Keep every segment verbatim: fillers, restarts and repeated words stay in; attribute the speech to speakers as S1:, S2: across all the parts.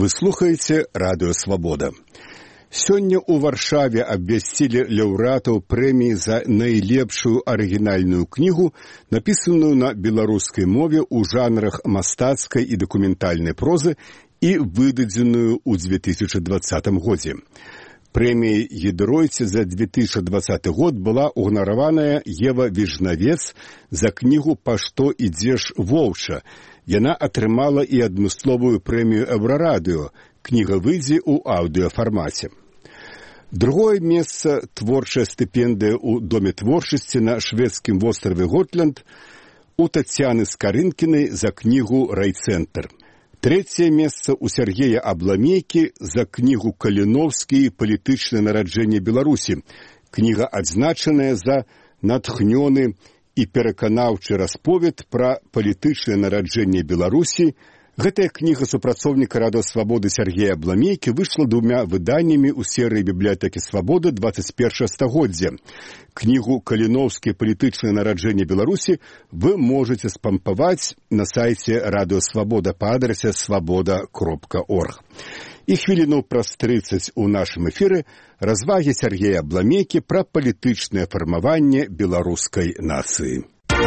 S1: Вы слухаеце Радыё Свабода. Сёння ў Варшаве абвясцілі лаўрэатаў прэміі за найлепшую арыгінальную кнігу, напісаную на беларускай мове ў жанрах мастацкай і дакументальнай прозы і выдадзеную ў две тысячы двадцатым годзе. Прэмія «Гідройце» за две тысячи двадцаты год была уганараваная Ева Віжнавец за кнігу «Па што ідзеш, воўча». Яна атрымала і адмысловую прэмію «Еўрарадыё». Кніга выйдзе ў аўдыёфармаце. Другое месца – творчая стыпендыя ў Доме творчасці на шведскім востраве Готленд у Тацяны Скарынкінай за кнігу «Райцэнтр». Трэцяе месца ў Сергея Абламейкі за кнігу «Каліновскі. Палітычнае нараджэнне Беларусі». Кніга адзначаная за натхнёны і пераканаўчы расповед пра палітычнае нараджэнне Беларусі. Гэтая кніга супрацоўніка Радыё Свабоды Сергея Абламейкі выйшла двумя выданнямі ў серыі бібліятэкі Свабоды двадцать першае стагоддзя. Кнігу «Каліновскі. Палітычнае нараджэнне Беларусі» вы можаце спампаваць на сайце Радыё Свабода па адрасе свабода кропка орг. І хвіліну праз трыццаць у нашым эфіры развагі Сергея Абламейкі пра палітычнае фармаванне беларускай нацыі.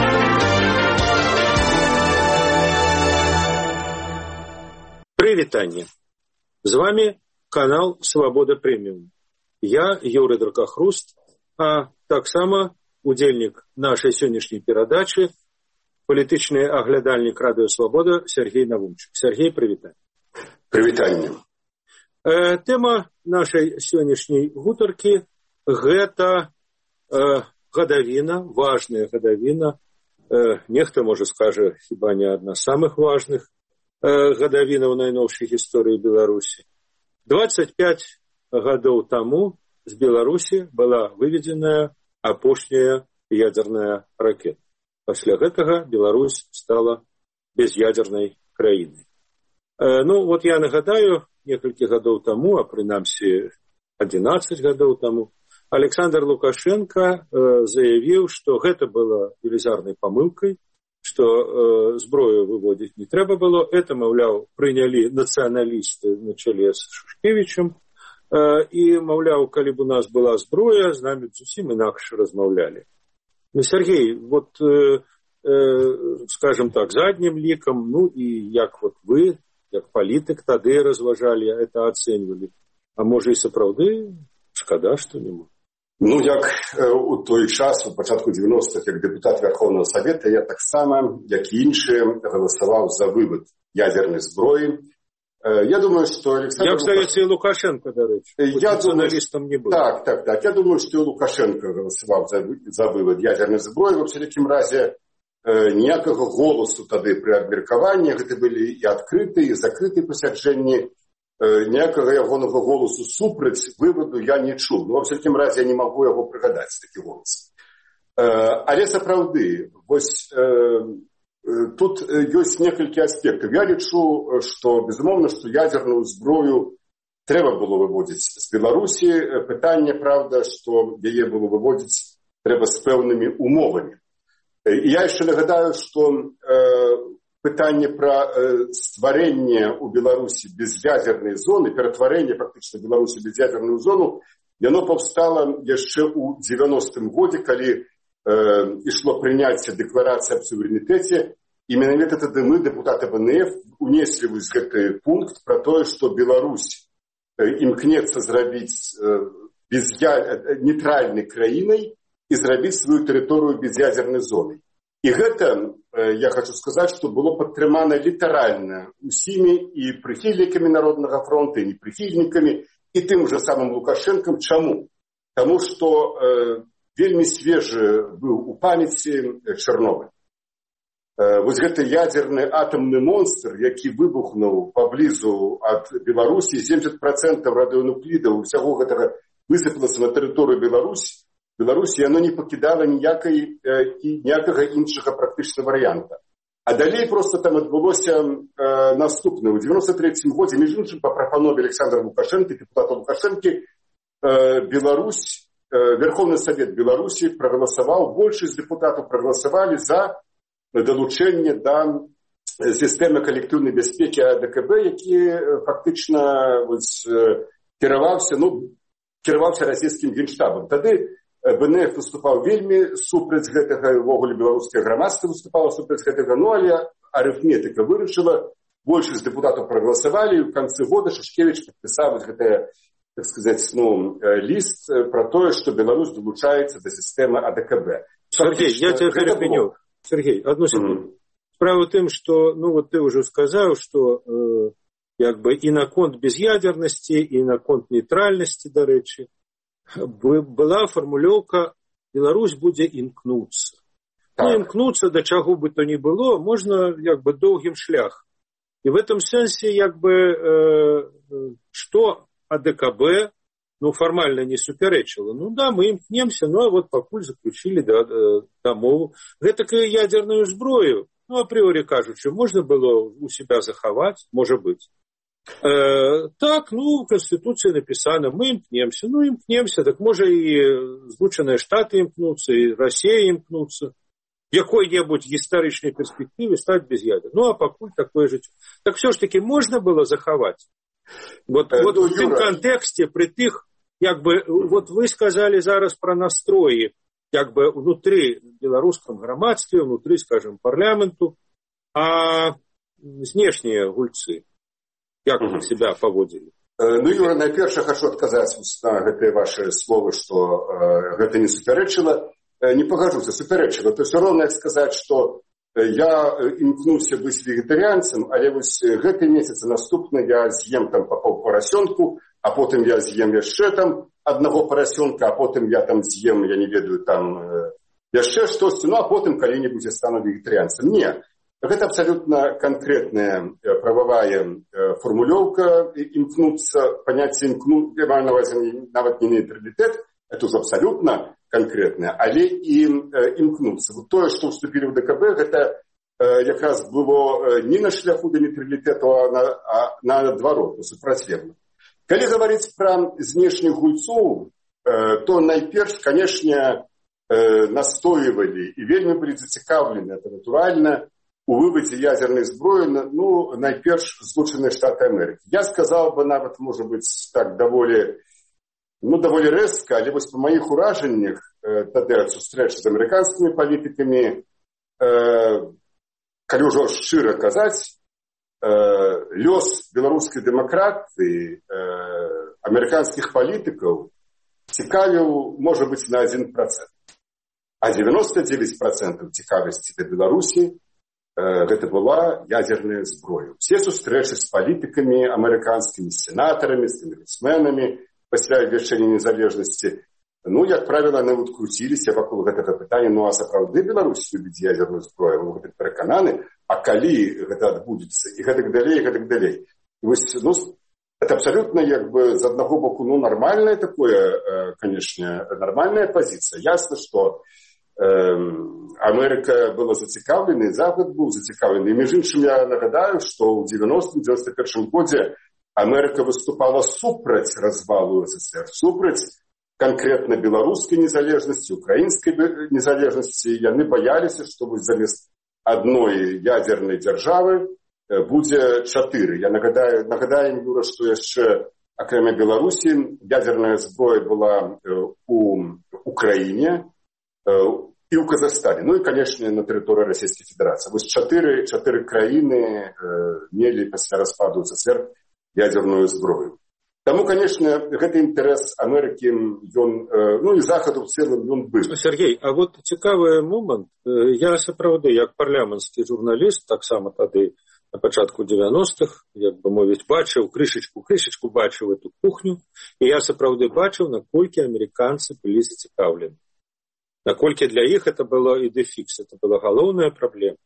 S2: Привітанне! З вами канал Свабода Прэміум. Я Юрый Дракахруст, а таксама удзельнік нашай сённяшняй перадачы палітычны аглядальнік Радыё Свабода Сергей Навумчык. Сергей, привітанне.
S3: Привітанне.
S2: Э, тэма нашай сённяшняй гутаркі гэта э, гадавіна, важная гадавіна. Э, нехта, можа, скажа, хіба не адна з самых важных гадавіна ў найноўшай гісторыі Беларусі. двадцать пять гадоў таму з Беларусі была выведзеная апошняя ядзерная ракета. Пасля гэтага Беларусь стала без'ядзернай краінай. Э, ну, вот я нагадаю, некалькі гадоў таму, а прынамсі адзінаццаць гадоў таму, Александр Лукашенко э, заявіў, што гэта была велізарнай памылкай, што э, зброю выводзіць не трэба было. Это, маўляў, прынялі нацыяналісты на чале з Шушкевічам. Э, і, маўляў, калі б у нас была зброя, з намі зусім інакш размаўлялі. Ну, Сергей, вот, э, э, скажем так, заднім лікам, ну і як вот вы, як палітык, тады разважалі, это ацэньвалі. А можа і сапраўды шкада, што не можа.
S3: Ну, як э, у той час, у пачатку девяностых, як дэпутат Верховного Совета, я таксама, як і іншыя, галасаваў за вывод ядернай зброі. Э, я думаю, што Александр...
S2: Як, здаецца, і Лукашенко, дарэчы.
S3: Я думаю,
S2: не быў.
S3: Так, так, так. Я думаю, што і Лукашенко галасаваў за, за вывод ядернай зброі. Во всякім разе, э, ніякага голосу тады пры абмеркаванні. Гэта былі і адкрытыя, і закрытыя пасяджэнні. Ніякага ягонага голосу супраць выводу я не чуў. Ну, во всякім разе, я не магу яго прыгадаць, такі голос. Але сапраўды, вось тут ёсць некалькі аспектаў. Я лічу, што, безумоўна, што ядерную зброю трэба было выводзіць з Беларусі. Пытанне, правда, што яе было выводзіць трэба з пэўнымі умовамі. І я яшчэ нагадаю, што пытанне пра э, стварэнне ў Беларусі без'ядзернай зоны, ператварэнне практычна Беларусі без'ядзерную зону, яно паўстала яшчэ ў девяностым годзе, калі э, ішло прыняцце дэкларацыі аб суверэнітэце, і менавіта тады мы, дэпутаты ВНФ, унеслі вось гэты пункт пра тое, што Беларусь э, імкнецца зрабіць э, без'я... нейтральнай краінай і зрабіць сваю тэрыторыю без'ядзернай зонай. І гэта, я хочу сказаць, што было падтрымана літаральна усімі і прыхільнікамі Народнага фронта, і непрыхільнікамі, і тым жа самым Лукашэнкам. Чаму? Таму што э, вельмі свежы быў у памяці Чарнобыль. Э, вось гэты ядзерны атамны монстр, які выбухнуў паблізу ад Беларусі, семьдесят процентов радыенуклідаў усяго гэтага высыпалася на тэрыторыю Беларусі. Беларусі яно не пакідала ніякай э, і ніякага іншага практычна варыянта. А далей проста там адбылося э, наступнае. У девяносто третьем годзе, між іншым, па прапанове Александра Лукашенко, депутата Лукашенко, э, Беларусь, э, Верховный Совет Беларусі прагаласаваў, большасць депутатаў прагаласавалі за далучэнне да сістэмы калектыўнай бяспекі А Дэ Ка Бэ, які фактычна вось, кіраваўся, ну, кіраваўся расійскім генштабам. Тады Бэ Эн Эф выступаў вельмі супраць гэтага, увогуле беларускае грамадства выступала супраць гэтага, ну, але арыфметыка вырашыла, большасць дэпутатаў прагаласавалі, і ў канцы года Шушкевіч падпісаў гэтае, так сказаць, ну, ліст пра тое, што Беларусь далучаецца да сістэмы А Дэ Ка Бэ.
S2: Сергей, я тебя перепеню. Сергей, одну секунду. Mm-hmm. Справа в тым, што, ну, вот ты уже сказаў, што э, як бы і наконт без'ядернасці, і наконт нейтральнасці, дарэчы, была фармулёўка «Беларусь будзе імкнуцца». Так. Ну, імкнуцца да чаго бы то ни было, можна як бы доўгім шлях. І в этом сэнсе, як бы, э, што А Дэ Ка Бэ, ну, формально не супярэчыла. Ну, да, мы імкнемся, ну, а вот пакуль заключили да, дамову. Гэтакую ядерную зброю, ну, апрыорі кажучы, можна было у себя захаваць, можа быць. Э, так, ну, в Конституции написано, мы імкнемся, ну, імкнемся, так можа і Злучаныя Штаты імкнуцца, і Россия імкнуцца. В якой-небудзь гістарычнай перспектыве стаць без ядер. Ну, а пакуль такое жыццё. Так все ж таки можна было захаваць. Вот, э, вот ну, в тым контексте, при тых, як бы, вот вы сказали зараз про настрои, як бы, внутри беларускам грамадстве, внутри, скажем, парламенту, а знешнія гульцы, як угу. себя поводили?
S3: Э, ну, Юра, найперш, я хочу адказаць на гэтыя ваши словы, что э, гэта не супярэчыла. Э, не пагажуся, супярэчыла. То все равно, як сказаць, что я імкнуся быць вегетарыянцам, але вось гэты месяц наступны я з'ем там па пол парасёнку, а потым я з'ем яшчэ там аднаго парасёнка, а потым я там з'ем, я не ведаю, там яшчэ штосьці, ну а потым калі-небудзь я стану вегетарыянцам. Не, гэта абсалютна канкрэтная прававая фармулёўка, імкнуцца, паняцце імкну, я маю на ўвазе нават не нейтралітэт, это ўжо абсалютна конкретное, але і імкнуцца. Вот тое, што вступілі ў Дэ Ка Бэ, гэта э, якраз было не на шляху да нейтралітэту, а, на, а наадварот, супрацьлегле. Калі гаварыць пра знешніх гульцоў, э, то найперш, канешне, э, настойвалі і вельмі былі зацікаўлены, это натуральна, у вывадзе ядзернай зброі, ну, найперш Злучаныя Штаты Амерыкі. Я сказаў бы нават, можа быць, так даволі ну, даволі рэзка, але вось па маіх уражаннях э, тады ад сустрэчы з амерыканскімі палітыкамі, э, калі ўжо шчыра казаць, э, лёс беларускай дэмакратыі, э, амерыканскіх палітыкаў цікавіў, можа быць, на адзін працэнт. А дзевяноста дзевяць працэнтаў цікавасці да Беларусі э, гэта была ядзерная зброя. Все сустрэчы з палітыкамі амерыканскімі, з сенатарамі, з конгрэсменамі, пасля абвяшчэння незалежнасці, ну, як правіла, нават круціліся вакол гэтага пытання, ну, а сапраўды Беларусь любіць ядерную зброю, вы гэтак перакананы, а калі гэта адбудзецца, і гэтак далей, і гэтак далей. І вось, ну, это абсалютна, як бы, з аднаго боку, ну, нармальнае такое, канешне, нармальная пазіцыя. Ясна, што э, Амерыка была зацікаўлена, і Запад быў зацікаўлены. І, між іншым, я нагадаю, што ў дзевяностым — дзевяносто першым годзе Америка выступала супраць развалу Эс Эс Эр, супраць конкретно беларускай незалежнасці, украінскай незалежнасці. Яны баяліся, што замест адной ядернай дзяржавы будзе чатыры. Я нагадаю, нагадаю, Юра, што яшчэ акрамя Беларусі ядерная зброя была у Украіне і ў Казахстане. Ну і, канешне, на тэрыторыі Расійскай Федэрацыі. Вось чатыры, чатыры краіны мелі пасля распаду Эс Эс Эр ядерную зброю. Таму, конечно, гэты інтарэс Амерыкі, ён, ну і Захаду ў цэлым, ён быў.
S2: Сергей, а вот цікавы момант. Я сапраўды, як парламенцкі журналіст, таксама тады на пачатку дзевяностых, як бы мовіць, бачыў крышачку, крышачку бачыў эту кухню, і я сапраўды бачыў, наколькі амерыканцы былі зацікаўлены. Наколькі для іх это было ідэфікс, это была галоўная праблема.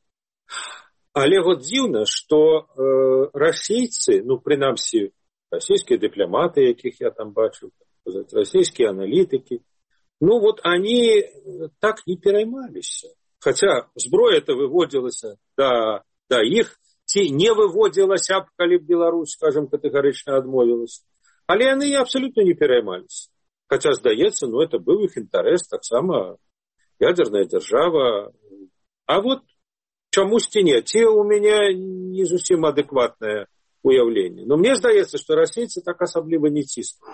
S2: Але вот дзіўна, што э, расейцы, ну, прынамсі, расійскія дыпламаты, якіх я там бачыў, расійскія аналітыкі, ну, вот они так не пераймаліся. Хаця зброя-то выводзілася да, да іх, ці не выводзілася б, калі б Беларусь, скажем, катэгарычна адмовілася. Але яны абсалютна не пераймаліся. Хаця, здаецца, ну, это быў іх інтарэс, таксама ядерная дзяржава. А вот чамусьці не. Ці у мяне не зусім адэкватнае уяўленне. Но мне здаецца, што расейцы так асабліва не ціснулі.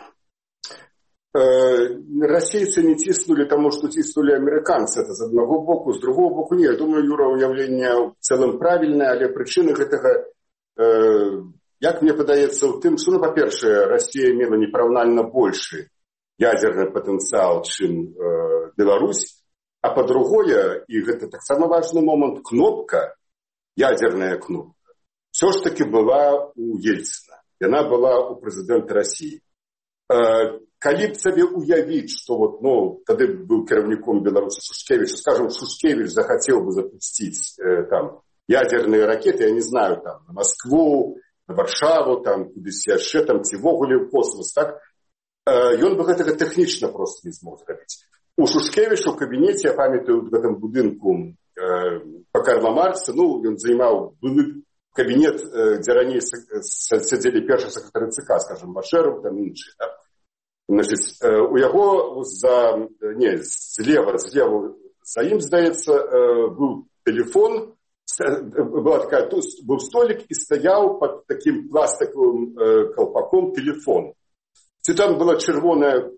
S3: Расейцы не ціснулі, таму што ціснулі амерыканцы. Это з аднаго боку, з другого боку не. Я думаю, Юра, уяўленне ў цэлым правільнае, але прычыны гэтага, як мне падаецца, ў тым, што, ну, па-першае, Расія мела непараўнальна большы ядерны патэнцыял, чым Беларусь, а па-другое, і гэта таксама важны момант, кнопка, ядерная кнопка, все ж таки была у Ельцина. Яна была у прэзідэнта Расіі. Калі б сабе уявіць, што вот, ну, тады быў кіраўніком Беларусі Шушкевіч, скажем, Шушкевіч захацеў бы запусціць э, там ядерныя ракеты, я не знаю, там, на Москву, на Варшаву, там, кудысь яшчэ, там, ці вогуле ў космос, так? Э, ён бы гэтага тэхнічна просто не змог зрабіць. У Шушкевіча ў кабінеце, я памятаю, в гэтым будынку э, па Карла Маркса, ну, ён займаў былы кабінет, э, дзе раней сядзелі першы сакратары ЦК, скажем, Башэров, там іншыя, так? Значит, у яго за, не, злева, злева, за ім, здаецца, быў телефон, была такая, был столик и стоял под таким пластиковым колпаком телефон. Ці там была червоная,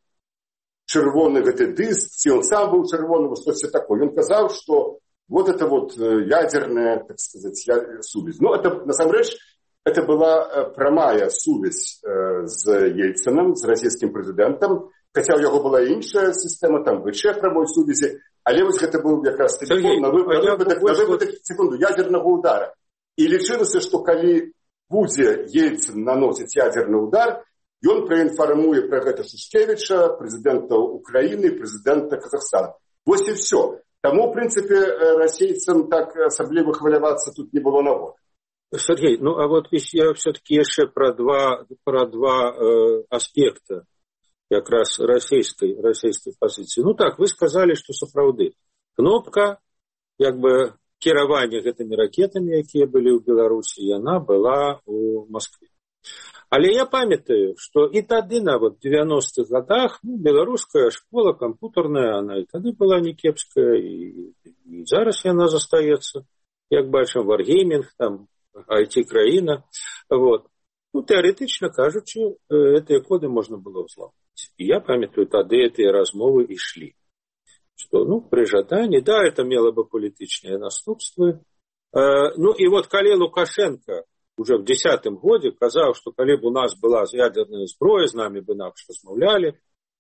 S3: червоный гэты диск, ці он сам был червоный, что все такое. Он сказал, что вот это вот ядерная, так сказать, сувязь. Ну, это, на самом деле, это была прамая сувязь з Ельциным, з расійскім прэзідэнтам, хаця ў яго была іншая сістэма, там ВЧ прамой сувязі, але вось гэта быў якраз тэлефон на выпадак, на выпадак, секунду, ядернага удара. І лічылася, што калі будзе Ельцин наносіць ядерны удар, ён праінфармуе пра гэта Шушкевіча, прэзідэнта Украіны, прэзідэнта Казахстана. Вось і все. Таму, ў прынцыпе, расейцам так асабліва хвалявацца тут не было нагоды.
S2: Сергей, ну а вот я все-таки еще про два, про два э, аспекта как раз российской, российской позиции. Ну так, вы сказали, что сапраўды кнопка, как бы, кіравання гэтымі ракетами, якія были у Беларуси, и она была у Москве. Але я памятаю, что и тады, на вот девяностых годах, ну, беларуская школа компьютерная, она и тады была не кепская, и, и зараз яна застаецца, як бачым, варгейминг, там, ай ти-краіна. Вот. Ну, теоретично кажучи, эти коды можно было взломать. И я памятаю, тады эти размовы и шли. Что, ну, при жадании, да, это имело бы политичные наступства. Ну, и вот коли Лукашенко уже в десятым году казал, что коли бы у нас была ядерная зброя, с нами бы инакше размовляли.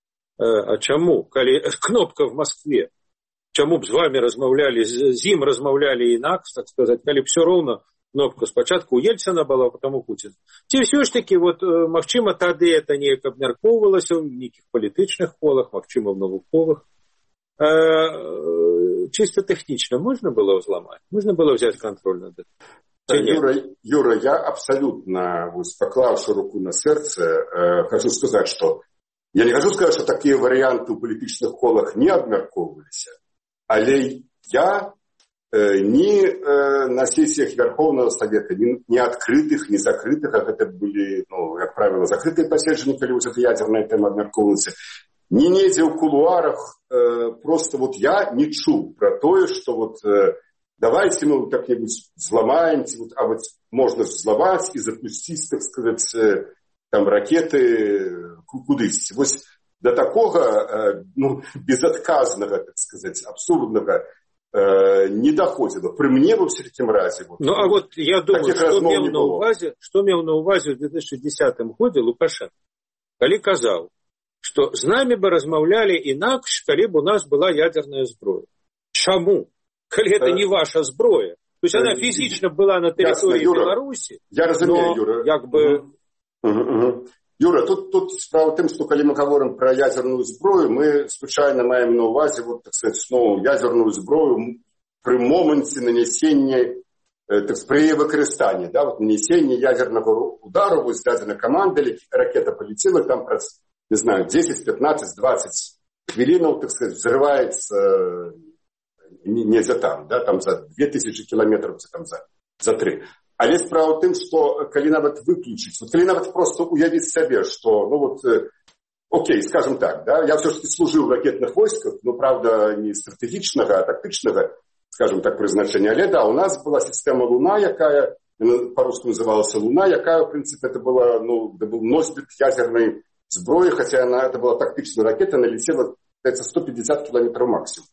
S2: А чему? Коли кнопка в Москве, чему бы с вами размовляли, с им размовляли инакше, так сказать, коли все ровно кнопка спочатку у Ельцина была, потом у Путина. Ці все ж таки, вот, магчыма, тады это неяк абмяркоўвалася ў нейкіх палітычных колах, магчыма, в навуковых. Э, чисто технично можно было взломать? Можно было взять контроль над этим?
S3: Юра, Юра, я абсолютно, поклавши руку на сердце, э, хочу сказать, что я не хочу сказать, что такие варианты у палітычных колах не абмяркоўваліся, але я ни э, на сессиях Верховного Совета, ни, ни открытых, ни закрытых, а это были, ну, как правило, закрытые посещения, когда вот эта ядерная тема обмерковывалась, ни недзе в кулуарах, э, просто вот я не чул про то, что вот э, давайте мы как-нибудь взломаем, вот, а вот можно взломать и запустить, так сказать, э, там ракеты кудысь. Вот до такого, э, ну, безотказного, так сказать, абсурдного не доходило. При мне во всяком разе. Вот,
S2: ну, а вот я думаю, что мел на увазе, что мел на увазе в две тысячи десятым году Лукашенко, коли казал, что с нами бы размовляли инакше, коли бы у нас была ядерная зброя. Чему? Коли это не ваша зброя. То есть она физично была на территории
S3: Ясно,
S2: Беларуси,
S3: я разумею,
S2: но
S3: Юра.
S2: как бы...
S3: Угу, угу. Юра, тут, тут справа тым, што калі мы гаворым пра ядерную зброю, мы звычайна маем на увазе, вот, так сказать, ну, ядерную зброю пры моманце нанесення, так сказать, пры выкарыстанні, да, вот, нанесення ядерного удару, вот, дадзена команда, ракета полетела, там, не знаю, десять, пятнадцать, двадцать хвилинов, так сказать, взрывается не, не за там, да, там за две тысячи километров, там за, за три. Але справа ў тым, што калі нават выключыць, вот калі нават просто уявіць сабе, што, ну вот, э, окей, скажем так, да, я все-таки служил в ракетных войсках, но, правда, не стратегічнага, а тактычнага, скажем так, прызначэнне. Але да, у нас была сістэма Луна, якая по-русски называлася Луна, якая, в принципе, это была, ну, это был носьбит ядерной зброі, хотя она, это была тактичная ракета, она летела, это сто пятьдесят километров максимум.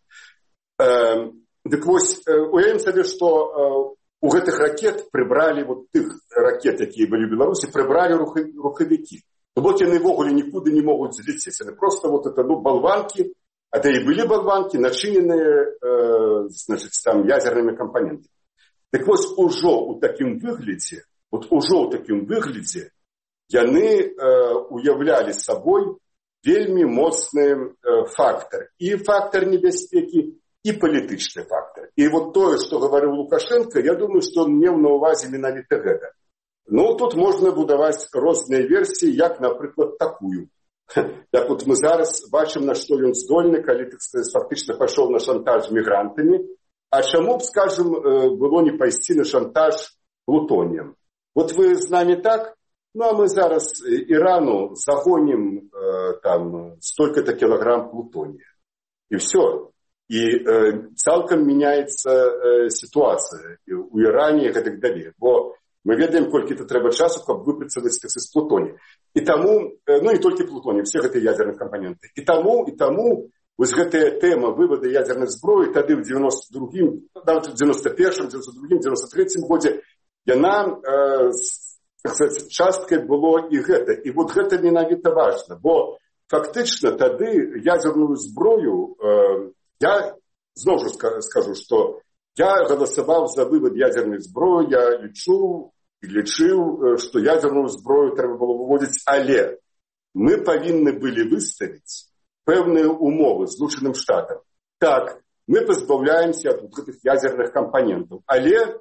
S3: Э, так вось, э, уявим себе, что э, у гэтых ракет прибрали, вот тых ракет, якія были в Беларуси, прибрали руховики. То вот они вогуле никуда не могут взлететь. Они просто вот это, ну, болванки, это и были болванки, начиненные, э, значит, там, ядерными компонентами. Так вот, уже у таким выглядзе, вот уже у таким выглядзе, яны э, уявляли собой вельми моцный э, фактор. И фактор небяспеки, и политичный фактор. И вот то, что говорил Лукашенко, я думаю, что он меў на увазе менавіта гэта. Ну, тут можна будаваць розныя версіі, як, напрыклад, такую. Так вот мы зараз бачым, на што ён здольны, калі, так сказать, фактычна пайшоў на шантаж мігрантамі. А чаму б, скажем, было не пайсці на шантаж плутонием? Вот вы з нами так, ну а мы зараз Ирану загоним э, там столько-то килограмм плутония. И все. И э, цалкам меняется э, ситуация и у Иране и так далее. Бо мы ведаем, колькі-то трэба часу, каб выпрацаваць з плутония. И тому, э, ну не только плутония, все гэты ядерные компоненты. И тому, и тому, вось гэтая тэма вывода ядерных зброі тады ў девяносто другім, нават у девяносто первым, девяносто другім, девяносто третьем годзе, яна, э, так сказать, часткай было і гэта. І вот гэта менавіта важна, бо фактычна тады ядерную зброю, э, я зноў жа скажу, што я галасаваў за вывод ядерной зброі, я лічу і лічыў, што ядерную зброю трэба было выводзіць, але мы павінны былі выставіць пэўныя умовы Злучаным Штатам. Так, мы пазбаўляемся ад гэтых ядерных компонентов, але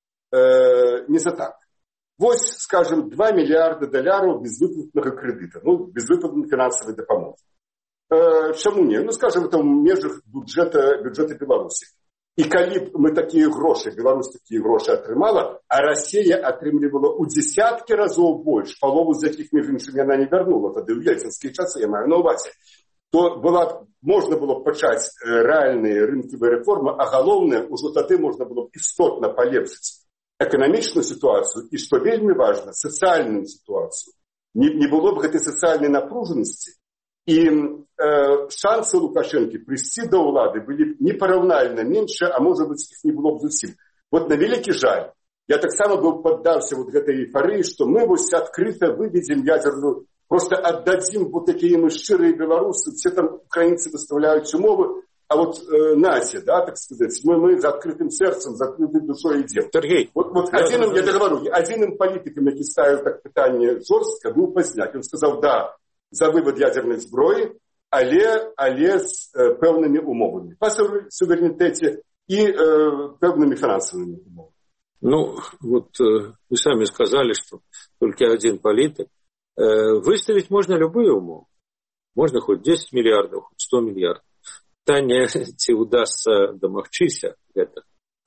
S3: э, не за так. Вось, скажем, два миллиарда долларов безвыплатнага кредита, ну, безвыплатной финансовой дапамоги. Э, чаму не? Ну, скажем, это в межах бюджета, бюджета Беларуси. И калі мы такие гроши, Беларусь такие гроши атрымала, а Россия атрымлівала у десятки разоў больше, палову з якіх, між іншым, яна не вярнула, тады ў ельцынскія часы, я маю на увазе, то была, можно было пачаць рэальныя рынкавыя рэформы, а галоўнае, ужо тады можна было істотна палепшыць эканамічную ситуацию и, что вельмі важно, социальную ситуацию. Не, не было бы этой социальной напруженности, и э, шансы Лукашенко прийти до влады были непоравнально меньше, а может быть, их не было бы зусім. Вот на великий жаль. Я так само был поддался вот этой эйфории, что мы вот открыто выведем ядерную, просто отдадим вот такие мы щирые белорусы, все там украинцы выставляют умовы, а вот э, Настя, да, так сказать, мы, мы за открытым сердцем, за открытой душой идем. Сергей, вот, вот я один, я договорю, один политиком, який ставил так питание жестко, был Позняк. Он сказал, да, за вывод ядерной зброи, але, але с э, певными умовами. По суверенитете и э, певными финансовыми умовами.
S2: Ну, вот э, вы сами сказали, что только один политик. Э, выставить можно любые умовы. Можно хоть десять миллиардов, хоть сто миллиардов. Питання, ці удасться домагчися гэта.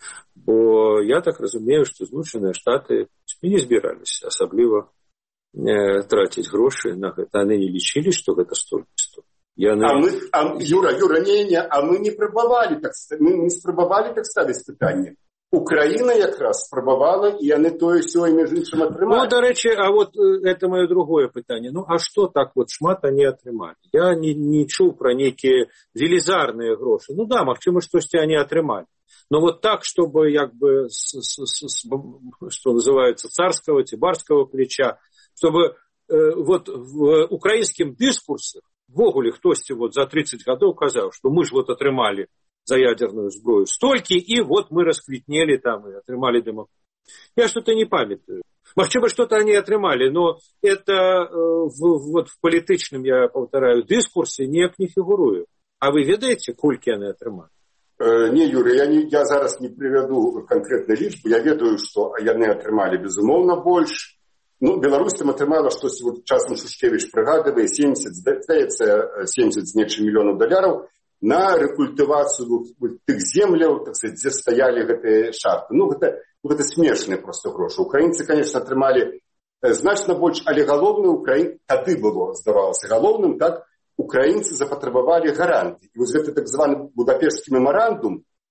S2: Бо я так разумею, што Злучаныя Штаты не збіраліся асабліва э, траціць грошы на гэта. Яны не лічылі, што гэта столькі стоіць. Яны...
S3: А мы, а, Юра, Юра, не, не, а мы не спрабавалі так, мы не спрабавалі так ставіць пытанне. Украина якраз спрабавала, і яны тое сёе між іншым атрымалі.
S2: Ну, до речі, а вот это мое другое питання. Ну, а что так вот шмат они атрымалі? Я не, не чуў про некие велизарные гроши. Ну да, магчыма, штосьці они атрымалі. Но вот так, чтобы, як бы, с, с, с, что называется, царского, барского плеча, чтобы э, вот в украинским дискурсе ввогуле хтосьці вот за тридцать гадоў казаў, что мы ж вот атрымалі за ядерную зброю столькі, и вот мы расквітнели там и атрымали демократию. Я что-то не памятаю. Магчыма, что-то они атрымали, но это э, в, вот в политичном, я повторяю, дискурсе ніяк не фигурует. А вы ведаете, колькі они атрымали?
S3: Э, не, Юра, я, не, я зараз не приведу конкретной лічбы. Я ведаю, что яны атрымали, безумоўно, больше. Ну, Беларусь там атрымала, что вот часам Шушкевич пригадывае, семьдесят, здаецца, семьдесят з нечым миллионов долларов на рекультивацию тых земляў, так сказать, где стояли гэтыя шахты. Ну, гэта, ну, гэта смешаныя просто грошы. Украинцы, конечно, атрымалі э, значна больш, але галоўным Украин... тады было, здавалася, галоўным, так, украинцы запатрабавалі гаранты. І вось гэты так званы Будапешtsкі мемарандум,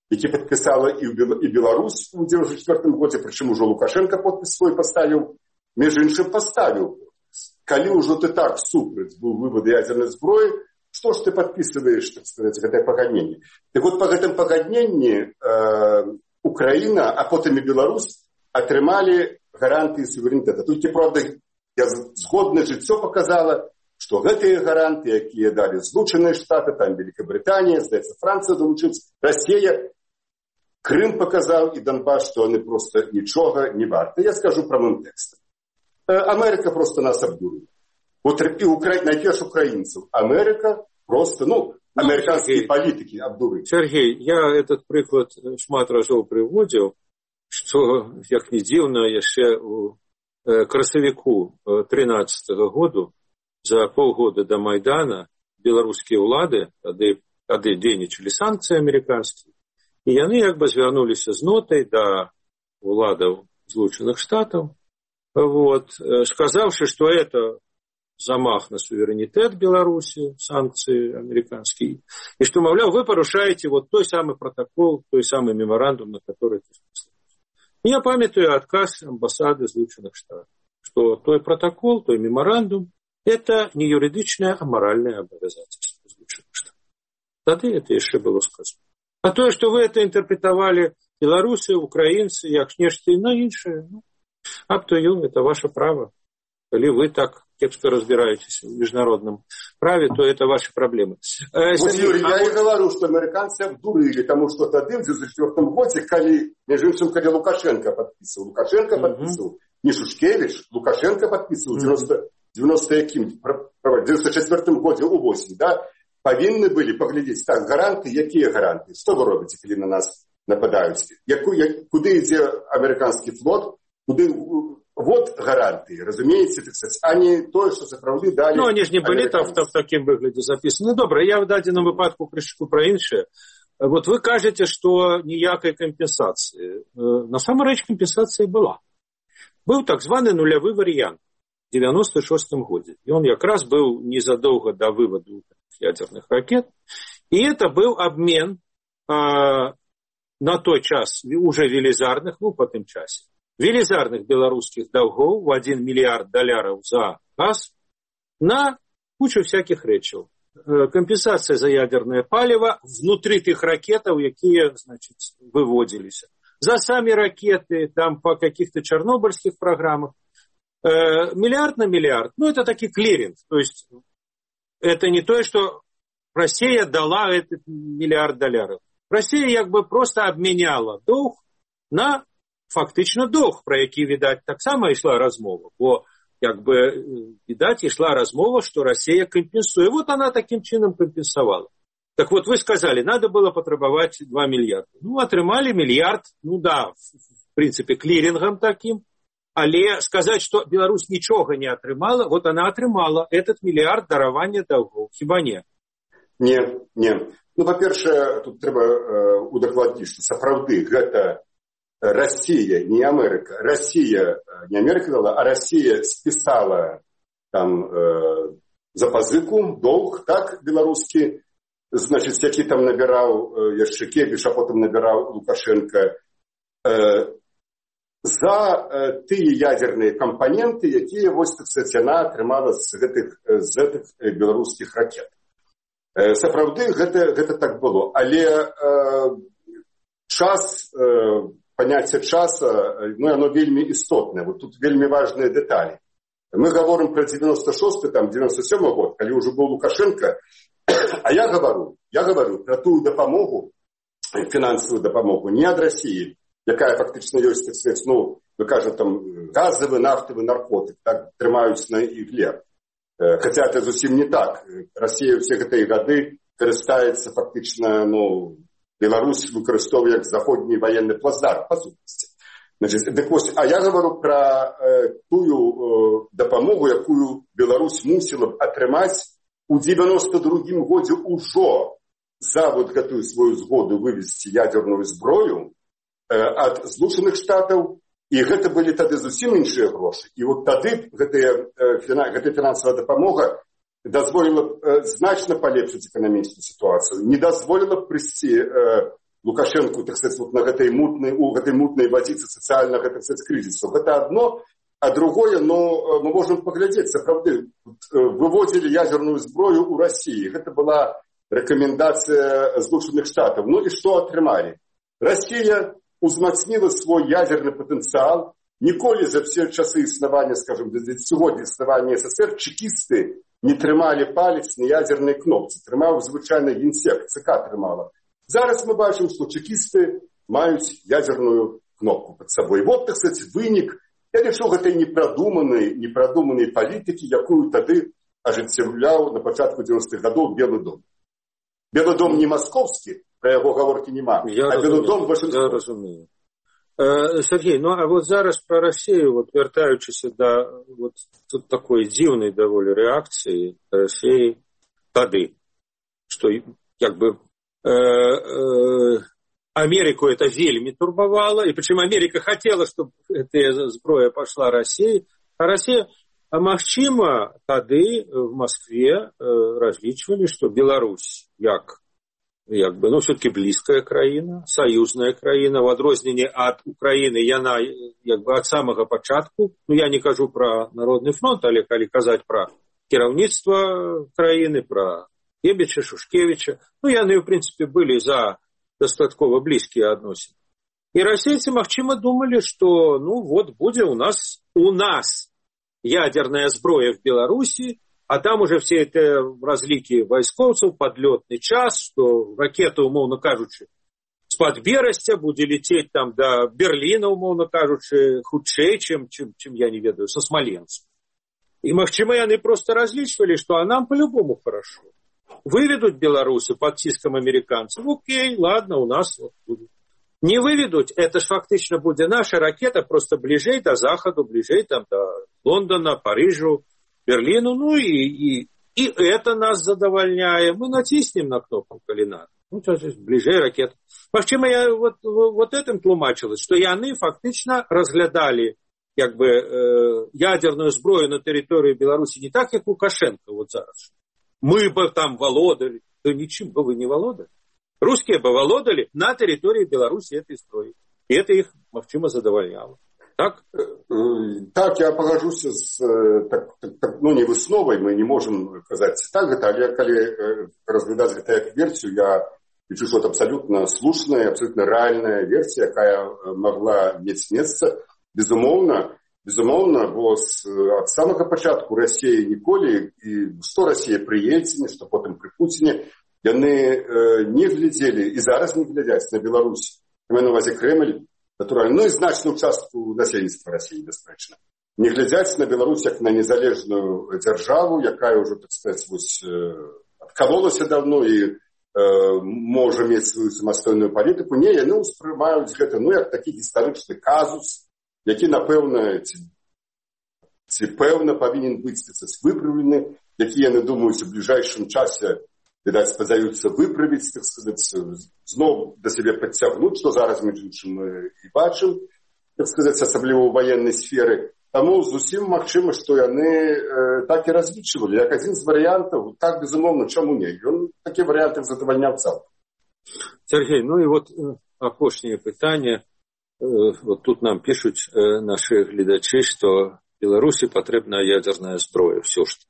S3: які падпісала і Беларусь у девяносто четвёртым годзе, прычым ужо Лукашенко подпіс свой паставіў, між іншым паставіў. Калі ўжо ты так супраць быў вывод ядзернай зброі, што ж ты падпісваеш, так сказаць, гэтае пагадненне? Так вот, па гэтым пагадненні э, Украіна, а потым і Беларусь атрымалі гарантыі суверэнітэта. Толькі, правда, я згодна жыццё паказала, што гэтыя гаранты, якія далі Злучаныя Штаты, там Великабрытанія, здаецца, Францыя долучылась, Расія, Крым паказаў і Донбас, што яны проста нічога не варты. Я скажу прамым тэкстам. Америка просто нас обдурила. Вот и Укра... найперш украинцев. Америка просто, ну, американские ну, политики обдурили.
S2: Сергей, я этот приклад шмат разоў прыводзіў, што, як не дзіўна, яшчэ у красавіку тринадцатого году, за полгода до Майдана, беларускія ўлады, тады, тады дзейнічалі санкцыі американскія, і яны як бы звярнуліся з нотай да уладаў Злучаных Штатаў, вот, сказавши, что это замах на суверенитет Беларуси, санкции американские, и что, мовляв, вы порушаете вот той самый протокол, той самый меморандум, на который ты сказал. Я памятую отказ амбассады Злучаных Штатов, что той протокол, той меморандум, это не юридичное, а моральное обязательство Злучаных Штатов. Тогда это еще было сказано. А то, что вы это интерпретовали белорусы, украинцы, як нешта на іншае, ну, up to you, это ваше право. Или вы так кепско разбираетесь в международном праве, то это ваши проблемы.
S3: Вот, Юрий, а я и говорю, что американцы обдурили, потому что тогда в девяносто четвёртом году, когда, между иншим, когда Лукашенко подписывал, Лукашенко mm-hmm. подписывал, не Шушкевич, Лукашенко подписывал в девяносто четвёртом году у осень, да, повинны были поглядеть, так, гаранты, какие гаранты, что вы робите, когда на нас нападают, куда идет американский флот, куда, вот гаранты, разумеется, так сказать, а не то, что сапраўды дали.
S2: Ну, они же не были там, там в таким выгляде записаны. Ну, добре, я в дадзеным выпадку крышку про інше. Вот вы кажете, что ніякой компенсации. Насамрэч компенсация была. Был так званый нулевой вариант в девяносто шестом году. И он как раз был незадолго до вывода ядерных ракет. И это был обмен э, на той час уже велизарных, ну, по тем часе, велизарных белорусских долгов в один миллиард долларов за газ на кучу всяких речей. Компенсация за ядерное палево внутри тех ракетов, якія, значит, выводились. За сами ракеты, там по каких-то чернобыльских программах. Э, миллиард на миллиард. Ну, это таки клиринг. То есть, это не то, что Россия дала этот миллиард долларов. Россия как бы просто обменяла долг на фактично долг, про який, відаць, так само йшла розмова. Бо, як би, відаць, йшла розмова, что Россия компенсует. Вот она таким чином компенсовала. Так вот, вы сказали, надо было потребовать два миллиарда. Ну, отрымали миллиард, ну да, в принципе, клирингом таким. Але сказать, что Беларусь ничего не отрымала, вот она отрымала этот миллиард дарования долгов. Хіба не?
S3: Не, не. Ну, по-перше, тут треба э, удокладить, что сапраўды гэта Россия, не Америка, Россия, не Америка дала, а Россия списала там э, за позыку, долг, так, белорусский, значит, всякий там набирал э, Шикевич, а потом набирал Лукашенко, э, за э, тыя ядерные компоненты, якія, вось, так сказать, она атрымала з гэтых, з гэтых э, белорусских ракет. Э, сапраўды, гэта, гэта так было. Але э, час... Э, Понятие часа, ну, оно вельми істотне. Вот тут вельми важные детали. Мы говорим про девяносто шестой, там, девяносто седьмой год, когда уже был Лукашенко. А я говорю, я говорю про ту допомогу, финансовую допомогу, не от России, якая фактично есть, так сказать, ну, мы кажем, там, газовый, нафтовый наркотик, так, тримаюсь на игле. Хотя это совсем не так. Россия все эти годы користается фактично, ну, Беларусь використовує як заходній воєнний плацдарм, по сутності. Значить, так ось, а я говорю про е, тую е, допомогу, яку Беларусь мусила б отримати у девяносто другім году уже за вот гэтую свою згоду вывести ядерную зброю е, от Злучаных Штатов. И гэта были тады зусім іншыя грошы. И вот тады гэтая, е, фіна, гэтая финансовая допомога дозволила э, значно полепшить экономическую ситуацию, не дозволила прийти э, Лукашенко, так сказать, вот на гэтай мутнай, у гэтай мутнай вадзіцы сацыяльнага, так сказать, крызісу. Гэта адно, а другое, ну, мы можем паглядзець, сапраўды, выводзілі ядерную зброю ў России. Гэта была рэкамендацыя Злучаных Штатаў. Ну і што атрымалі? Россия узмацніла свой ядерный потенциал. Ніколі за все часы існавання, скажем, сьогодні існавання СССР чекісти не трымалі палец на ядерной кнопцы. Трымаў звычайна генсек, ЦК трымала. Зараз мы бачым, што чекісты маюць ядерную кнопку под собой. Вот, так сказать, вынік, я лічу, гэтай непрадуманай, непрадуманай палітыкі, якую тады ажыццяўляў на пачатку дзевяностых гадоў Белы дом. Белы дом не московскі, про яго гаворкі няма,
S2: я
S3: а Белы дом Вашингтон.
S2: Я разумею. Э, Сергей, ну а вот зараз про Россию, вот вяртаючыся да вот тут такой дзіўнай даволі рэакцыі России тады, что как бы э, э, Америку это вельмі турбовало, и причем Америка хотела, чтобы эта зброя пошла России, а Россия, а магчыма, тады в Москве э, разлічвалі, что Беларусь, як, як бы, ну, все-таки близкая краіна, союзная краіна, в адрозненне ад Украины, яна, як бы, ад самага пачатку, ну, я не кажу про Народный фронт, але калі казаць про кіраўніцтва краіны, про Ебича, Шушкевича, ну, яны, в принципе, были за достаткова близкие адносины. И российцы, магчыма, думали, что, ну, вот, будзе у нас, у нас ядерная зброя в Беларуси, а там уже все это разлики войсковцев, подлетный час, что ракета, умовно кажучи, з-пад Берасця будзе лететь там до Берлина, умовно кажучи, хутчэй, чем, чем, чем, я не ведаю, со Смоленска. И, магчыма, яны просто различивали, что а нам по-любому хорошо. Выведут белорусы под тиском американцев, окей, ладно, у нас вот будет. Не выведут, это ж фактично будет наша ракета просто ближей до Заходу, ближей там до Лондона, Парижу, Берлину, ну и, и, и это нас задовольняет. Мы натиснем на кнопку, коли надо. Ну, то есть ближей ракета. Магчыма, я вот, вот этим тлумачилось, что яны фактично разглядали как бы э, ядерную зброю на территории Беларуси не так, как Лукашенко вот зараз. Мы бы там володали. Да ничем бы вы не володали. Русские бы володали на территории Беларуси этой зброей. И это их, магчыма, задовольняло. Так?
S3: Так, я пагажуся з так, так, ну, не высновай, мы не можем казаць так гэта, але калі разглядаць гэтую версію, я лічу, што это абсолютно слушная, абсолютно реальная версія, якая могла мець месца. Безумоўна, безумоўна, бо з, ад самага пачатку Россия ніколі, і што Россия пры Ельцине, што потым пры Путине, яны э, не глядзелі, і зараз не глядзяць на Беларусь, на ўвазе Кремль, натуральна, ну і значную частку насельніцтва России, бясспрэчна. Не глядзяць на Беларусь як на незалежную дзяржаву, якая ўжо, так сказать, вось, э, адкалолася давно і э, можа мець сваю самастойную палітыку. Не, яны ўспрымаюць гэта, ну, як такі гістарычны казус, які, напэўна, ці, ці пэўна павінен быць выпраўлены, які, яны думаюць, у бліжэйшым часе, відаць, спадзяюцца выправіць, так сказаць, зноў да сябе падцягнуць, што зараз мы мы і бачым, так сказаць, асабліва ў ваеннай сферы. Таму зусім магчыма, што яны э, так і разлічвалі. Як адзін з варыянтаў, так, безумоўна, чаму не? Ён такі варыянты задавальняў цалкам.
S2: Сергей, ну і вот апошняе пытанне. Вот тут нам пишут э, наши глядачи, что Беларуси потребна ядерная зброя, все что.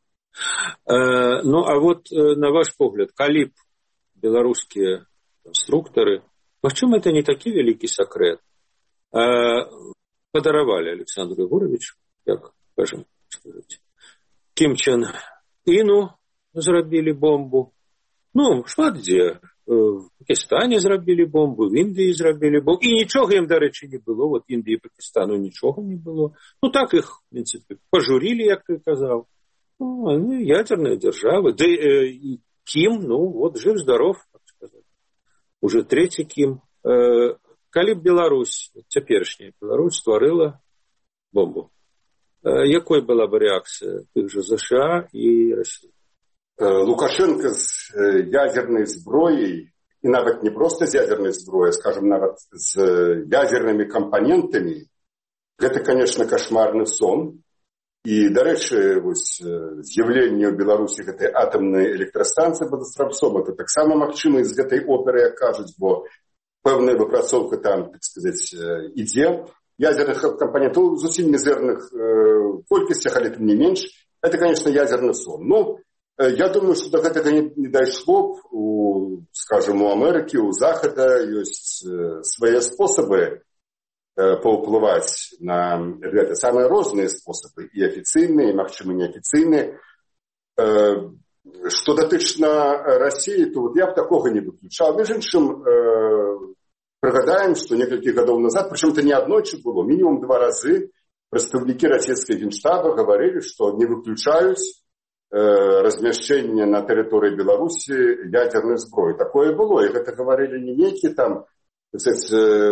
S2: Э, ну, а вот э, на ваш погляд, калі б беларускія конструкторы, магчыма, это не такі вялікі сакрэт, э, падаравалі Александру Егоровичу, як, скажем, сказать, Кім Чен Іну зрабілі бомбу, ну, шмат дзе. В Пакистане зрабілі бомбу, в Індыі зрабілі бомбу. І нічога ім, дарэчы, не было. Вот Індыі і Пакистану нічога не было. Ну, так іх, в принципе, пожурілі, як ты казаў. Ну, они ядерные державы. Да э, и Ким, ну, вот, жив-здоров, так сказать. Уже третий Ким. Э, калі б Беларусь, цяперашняя Беларусь, стварыла бомбу, э, якой была бы реакция тых же США и России?
S3: Лукашенко з ядерной зброей, и нават не просто з ядерной зброей, скажем, нават з ядерными компонентами, это, конечно, кошмарный сон. И, дарэчы, вось, з'яўленне ў Беларусі гэтай атомнай электрастанцыі под Астравцом, это таксама магчыма з гэтай оперы, як кажуць, бо пэўная выпрацоўка там, так сказаць, ідзе. Ядерных компонентов зусім мизерных э, колькостях, але тем не меньше, это, конечно, ядерный сон. Но э, я думаю, что до этого не, не дошло. У, скажем, у Америки, у Захода есть э, свои способы э, повпливать на это. Самые разные способы, и официальные, и, максимум, неофициальные. Э, что дотычно России, то вот я бы такого не выключал. Между іншим, э, пригадаем, что несколько годов назад, причем это не однойчы было, минимум два раза представники российского Генштаба говорили, что не выключают э, размещение на территории Беларуси ядерной сброи. Такое было, и это говорили не некие там, так сказать,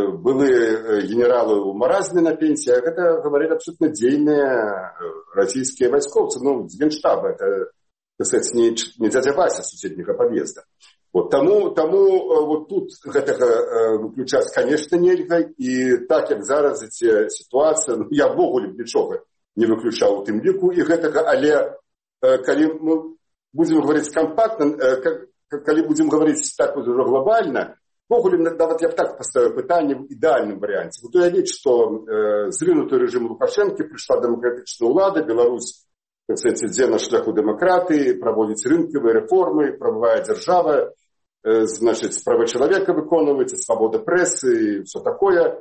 S3: были генералы у маразме на пенсии, а это говорили абсолютно дейные российские войсковцы, ну, с Генштаба, это, так сказать, не, не дядя Вася с соседнего подъезда. Вот тому, тому вот тут гэтага выключаць, конечно, нельга, і так як зараз эти ситуации, ну, я ввогуле нічога не выключаў у тым ліку і гэтага, але калі мы будем говорить компактно, калі будем говорить так вот уже глобально, ввогуле, нават я б так поставил пытанне в идеальном варианте. Вот уявіць, что э, зрынуты режим Лукашенко, пришла демократичная ўлада, Беларусь, так сказать, ідзе на шляху демократии, проводить рынковые реформы, правовая держава, значит, права человека выконывается, свобода прессы и все такое.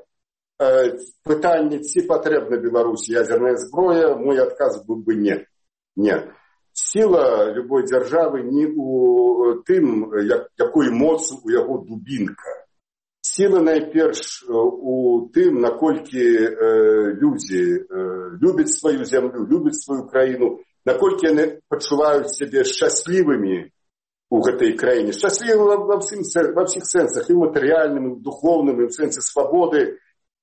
S3: Пытание, ці потребна Беларусь ядерная зброя, мой отказ был бы нет. Нет. Сила любой державы не у тым, якой моцу у яго дубинка. Сила, найперш, у тым, наколькі люди любят свою землю, любят свою краину, наколькі они почувают себя счастливыми у гэтай краіне. Счастливы во всех, во всех сенсах, и материальным, и духовным, и в сенсе свободы.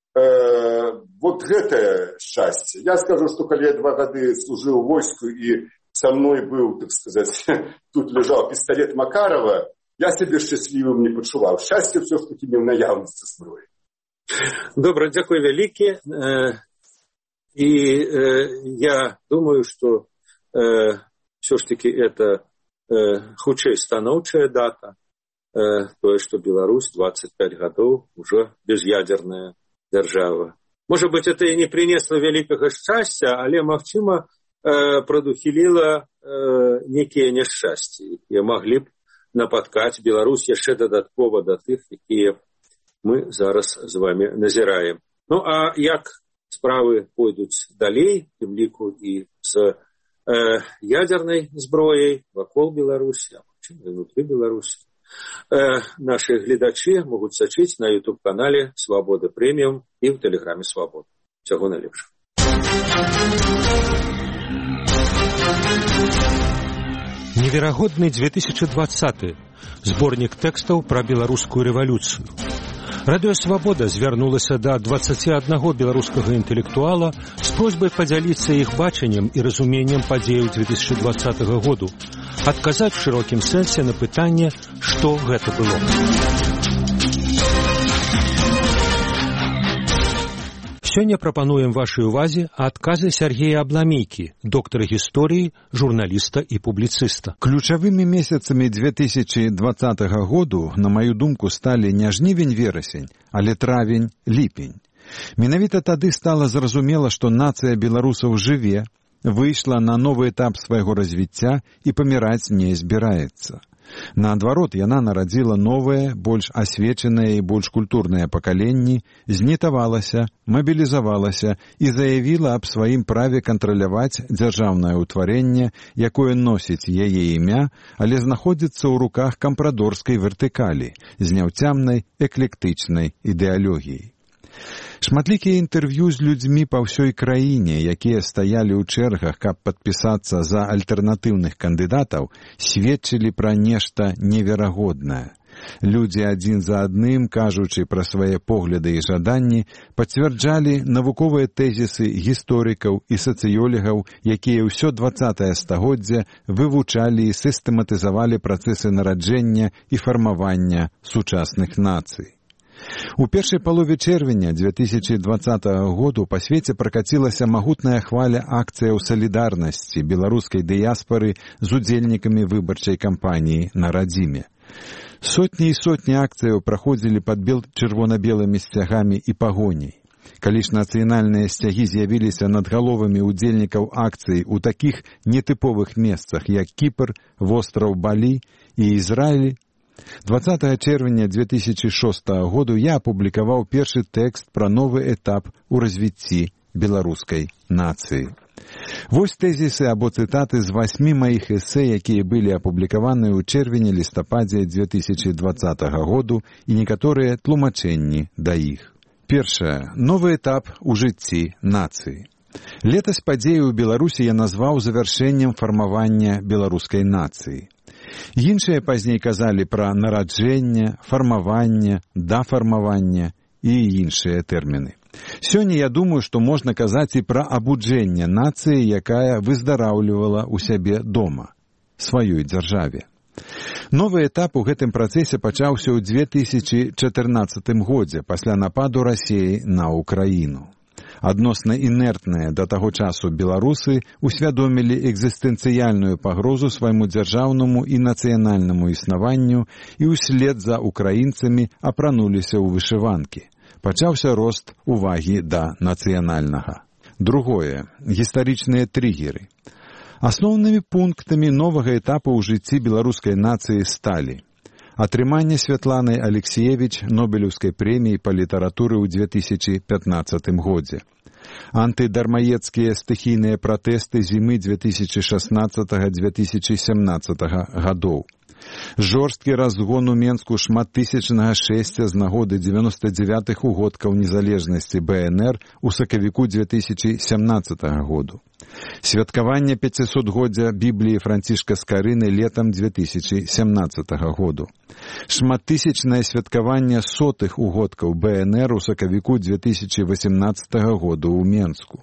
S3: Э, вот гэта счастье. Я скажу, что когда я два года служил в войску, и со мной был, так сказать, тут лежал пистолет Макарова, я себе счастливым не почувал. Счастье все-таки не в наявности зброї.
S2: Добре, дякую велике. И я думаю, что все-таки это хутчэй станоўчая дата, тое, што Беларусь двадцать пять гадоў уже без'ядерная держава. Может быть, это и не принесло великого счастья, але, магчыма, прадухіліла некие няшчасці, якія маглі б напаткаць Беларусь яшчэ дадаткова да тых, якія мы зараз з вами назіраем. Ну, а як справы пойдуць далей, тым ліку і з Э, ядерной зброей вакол Беларусі, а магчыма, внутри Беларусі. Э, наши гледачы могуць сачыць на YouTube-канале Свабода Прэміум і в Тэлеграме Свабода. Усяго найлепшага.
S4: Неверагодны две тысячи двадцаты. Зборнік тэкстаў пра беларускую рэвалюцыю. Радыё Свабода звярнулася да дваццаці аднаго беларускага інтэлектуала з просьбай падзяліцца іх бачаннем і разуменнем падзеяў две тысячи двадцатага году, адказаць в шырокім сэнсе на пытанне, што гэта было. Сёння прапануем вашай увазе адказы Сергея Абламейкі, доктара гісторыі, журналіста і публіцыста.
S5: Ключавымі месяцамі две тысячи двадцатага году, на маю думку, сталі не жнівень-верасень, але травень-ліпень. Менавіта тады стала зразумела, што нацыя беларусаў жыве, выйшла на новы этап свайго развіцця і паміраць не збіраецца. Наадварот, яна нарадзіла новае, больш асвечанае і больш культурнае пакаленні, знітавалася, мабілізавалася і заявіла аб сваім праве кантраляваць дзяржаўнае ўтварэнне, якое носіць яе імя, але знаходзіцца ў руках кампрадорскай вертыкалі з няўцямнай эклектычнай ідэалогіяй. Шматлікія інтэрв'ю з людзьмі па ўсёй краіне, якія стаялі ў чэргах, каб падпісацца за альтэрнатыўных кандыдатаў, сведчылі пра нешта неверагоднае. Людзі адзін за адным, кажучы пра свае погляды і жаданні, пацвярджалі навуковыя тэзісы гісторыкаў і сацыёлагаў, якія ўсё дваццатае стагоддзе вывучалі і сістэматызавалі працэсы нараджэння і фармавання сучасных нацый. У першай палове чэрвеня две тысячи двадцатага году па свеце пракацілася магутная хваля акцыяў салідарнасці беларускай дыяспары з удзельнікамі выбарчай кампаніі на радзіме. Сотні і сотні акцыяў праходзілі пад бел чырвона-белымі сцягамі і пагоняй. Калі ж нацыянальныя сцягі з'явіліся над галовамі ўдзельнікаў акцый у такіх нетыповых месцах, як Кіпр, востраў Балі і Ізраіль, дваццатага чэрвеня дзве тысячы шостага году я апублікаваў першы тэкст пра новы этап у развіцці беларускай нацыі. Вось тэзісы або цытаты з васьмі маіх эсэ, якія былі апублікаваныя ў чэрвені-лістападзе дзве тысячы дваццатага году і некаторыя тлумачэнні да іх. Першае. Новы этап у жыцці нацыі. Летась падзею ў Беларусі я назваў завяршэннем фармавання беларускай нацыі. Іншыя пазней казалі пра нараджэнне, фармаванне, дафармаванне і іншыя тэрміны. Сёння я думаю, што можна казаць і пра абуджэнне нацыі, якая выздараўлівала ў сябе дома, сваёй дзяржаве. Новы этап у гэтым працэсе пачаўся ў дзве тысячы чатырнаццатым годзе пасля нападу Расіі на Ўкраіну. Адносна інертныя да таго часу беларусы усвядомілі экзістэнцыяльную пагрозу свайму дзяржаўнаму і нацыянальнаму існаванню і ўслед за украінцамі апрануліся ў вышыванкі. Пачаўся рост увагі да нацыянальнага. Другое. Гістарычныя трыгеры. Асноўнымі пунктамі новага этапу ў жыцці беларускай нацыі сталі атрыманне Святланай Алексіевіч Нобелеўскай прэміі па літаратуры ў дзве тысячы пятнаццатым годзе, антыдармаедскія стыхійныя пратэсты зімы дзве тысячы шаснаццатага - дзве тысячы сямнаццатага гадоў, жорсткі разгон у Менску шматтысячнага шэсця з нагоды дзевяноста дзевятых угодкаў незалежнасці Бэ Эн Эр у сакавіку дзве тысячы сямнаццатага году, святкаванне пяцісотгоддзя Бібліі Францішка Скарыны летам дзве тысячы сямнаццатага году, шматтысячнае святкаванне сотых угодкаў Бэ Эн Эр у сакавіку дзве тысячы васемнаццатага году ў Менску,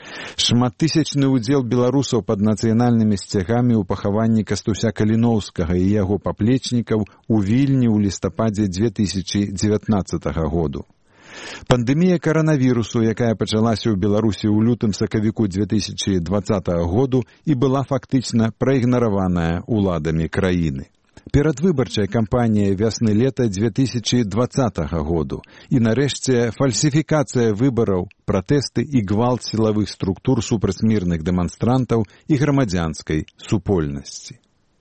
S5: шматтысячны ўдзел беларусаў пад нацыянальнымі сцягамі ў пахаванні Кастуся Каліноўскага і яго паплечнікаў у Вільні ў лістападзе дзве тысячы дзевятнаццатага году. Пандэмія каранавірусу, якая пачалася ў Беларусі ў лютым-сакавіку дзве тысячы дваццатага году і была фактычна праігнараваная ўладамі краіны. Перадвыбарчая кампанія вясны-лета дзве тысячы дваццатага году і, нарэшце, фальсіфікацыя выбараў, пратэсты і гвалт сілавых структур супраць мірных дэманстрантаў і грамадзянскай супольнасці.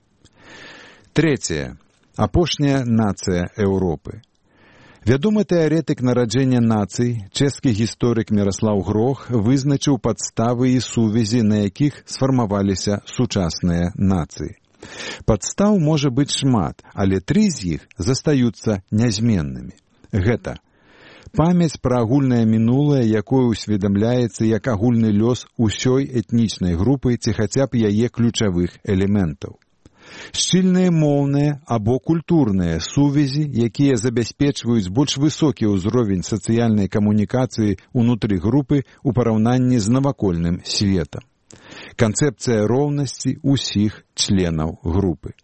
S5: Трэцяе. Апошняя нацыя Еўропы. Вядомы тэарэтык нараджэння нацый, чэшскі гісторык Міраслаў Грох вызначыў падставы і сувязі, на якіх сфармаваліся сучасныя нацыі. Падстаў можа быць шмат, але тры з іх застаюцца нязменнымі. Гэта памяць пра агульнае мінулае, якое усведамляецца як агульны лёс усёй этнічнай групы ці хаця б яе ключавых элементаў. Шчыльныя моўныя або культурныя сувязі, якія забяспечваюць больш высокі ўзровень сацыяльнай камунікацыі ўнутры групы ў параўнанні з навакольным светам. Канцэпцыя роўнасці ўсіх членаў групы.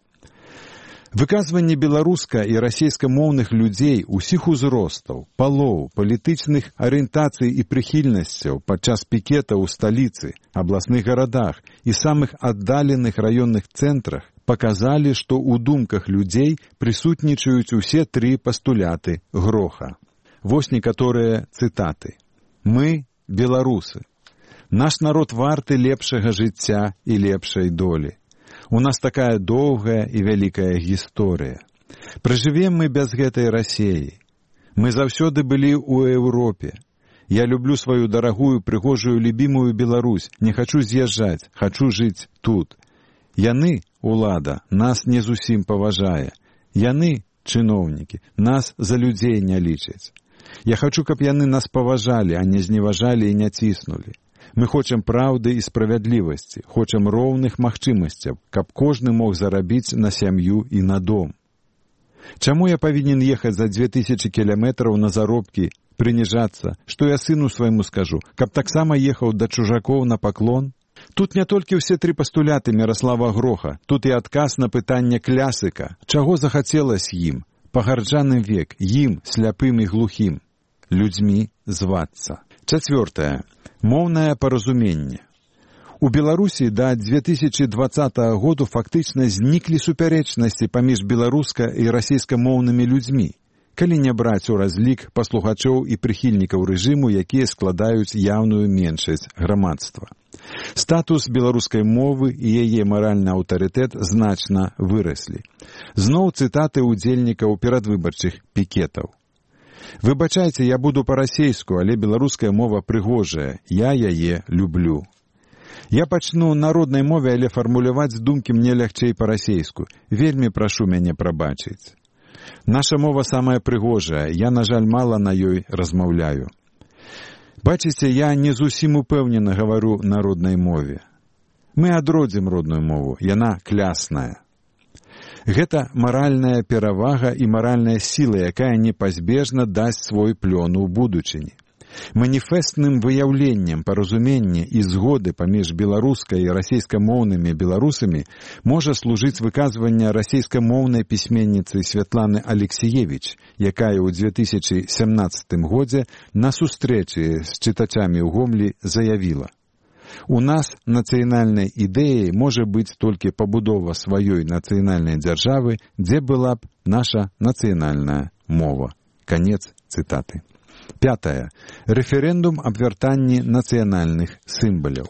S5: Выказванне беларуска- і расейскамоўных людзей усіх узростаў, палоў, палітычных арыентацый і прыхільнасцяў падчас пікета ў сталіцы, абласных гарадах і самых аддаленых раённых цэнтрах паказалі, што ў думках людзей прысутнічаюць усе тры пастуляты Гроха. Вось некаторыя цытаты. Мы – беларусы. Наш народ варты лепшага жыцця і лепшай долі. У нас такая доўгая і вялікая гісторыя. Пражывем мы без гэтай Расіі. Мы заўсёды былі ў Еўропе. Я люблю сваю дарагую, прыгожую, любімую Беларусь. Не хачу з'язджаць, хачу жыць тут. Яны, улада, нас не зусім паважае. Яны, чыноўнікі, нас за людзей не лічаць. Я хачу, каб яны нас паважалі, а не зневажалі і не ціснулі. Мы хочам праўды і справядлівасці, хочам роўных магчымасцяў, каб кожны мог зарабіць на сям'ю і на дом. Чаму я павінен ехаць за дзве тысячы кіламетраў на заробкі, прыніжацца, што я сыну свайму скажу, каб таксама ехаў да чужакоў на паклон? Тут не толькі ўсе тры пастуляты Міраслава Гроха, тут і адказ на пытанне клясыка. Чаго захацелася ім? Пагарджаны век, ім, сляпым і глухім. Людзьмі звацца. Чацвёртае. Моўнае паразуменне. У Беларусі да дзве тысячы дваццатага году фактычна зніклі супярэчнасці паміж беларуска- і расійскамоўнымі людзьмі, калі не браць у разлік паслухачоў і прыхільнікаў рэжыму, якія складаюць яўную меншасць грамадства. Статус беларускай мовы і яе маральны аўтарытэт значна выраслі. Зноў цытаты ўдзельнікаў перадвыбарчых пікетаў. «Выбачайце, я буду па-расейску, але беларуская мова прыгожая, я яе люблю». Я пачну на роднай мове, але фармуляваць думкі мне лягчэй па-расейску. Вельмі прашу мяне прабачыць. Наша мова самая прыгожая, я, на жаль, мала на ёй размаўляю. Бачыце, я не зусім упэўнена гавару на роднай мове. Мы адродзім родную мову, яна клясная. Гэта маральная перавага і маральная сіла, якая непазбежна дасць свой плён у будучыні. Маніфестным выяўленнем паразумення і згоды паміж беларускай і расейскамоўнымі беларусамі можа служыць выказванне расейскамоўнай пісьменніцы Святланы Алексіевіч, якая ў дзве тысячы сямнаццатым годзе на сустрэчы з чытачамі ў Гомлі заявіла: «У нас нацыянальнай ідэяй можа быць толькі пабудова сваёй нацыянальнай дзяржавы, дзе была б наша нацыянальная мова». Канец цытаты. Пятое. Рэферэндум аб вяртанні нацыянальных сімваляў.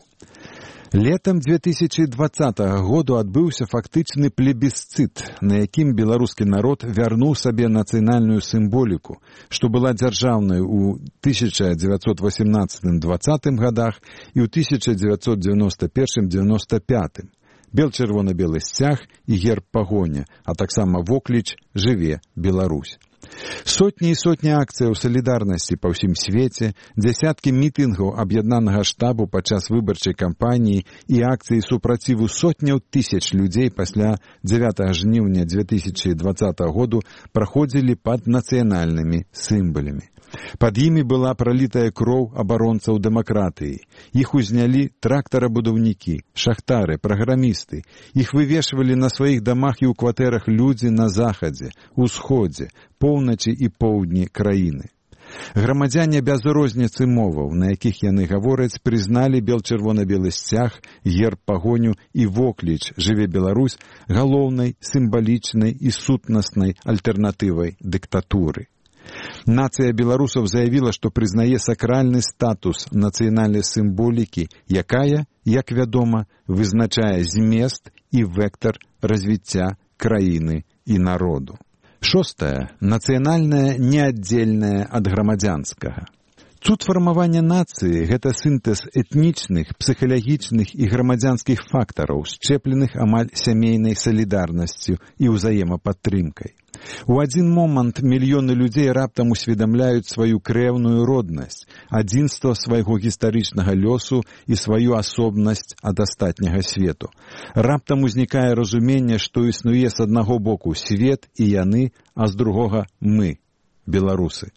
S5: Летам дзве тысячы дваццатага году адбыўся фактычны плебісцыт, на якім беларускі народ вярнуў сабе нацыянальную сімволіку, што была дзяржаўнай у тысяча дзевяцьсот васемнаццатым дваццатым гадах і ў тысяча дзевяцьсот дзевяноста першым дзевяноста пятым. Бел-чырвона-белы сцяг і герб пагоня, а таксама вокліч «Жыве Беларусь». Сотні і сотні акцыяў салідарнасці па ўсім свеце, дзясяткі мітынгаў аб'яднанага штабу падчас выбарчай кампаніі і акцыі супраціву сотняў тысяч людзей пасля дзевятага жніўня дзве тысячы дваццатага году праходзілі пад нацыянальнымі сімвалямі. Пад імі была пралітая кроў абаронцаў дэмакратыі. Іх узнялі трактарабудаўнікі, шахтары, праграмісты. Іх вывешвалі на сваіх дамах і ў кватэрах людзі на захадзе, усходзе, поўначы і поўдні краіны. Грамадзяне без розніцы моваў, на якіх яны гавораць, прызналі бел-чырвона-белы сцяг, герб пагоню і вокліч «Жыве Беларусь» галоўнай, сімвалічнай і сутнаснай альтэрнатывай дыктатуры. Нацыя беларусаў заявіла, што прызнае сакральны статус нацыянальнай сімволікі, якая, як вядома, вызначае змест і вектар развіцця краіны і народу. Шостае. Нацыянальнае неаддзельнае ад грамадзянскага. Цуд фармавання нацыі – гэта сінтэз этнічных, псіхалагічных і грамадзянскіх фактараў, счэпленых амаль сямейнай салідарнасцю і ўзаемападтрымкай. У адзін момант мільёны людзей раптам усведамляюць сваю крэўную роднасць, адзінства свайго гістарычнага лёсу і сваю асобнасць ад астатняга свету. Раптам узнікае разуменне, што існуе з аднаго боку свет і яны, а з другога мы, беларусы.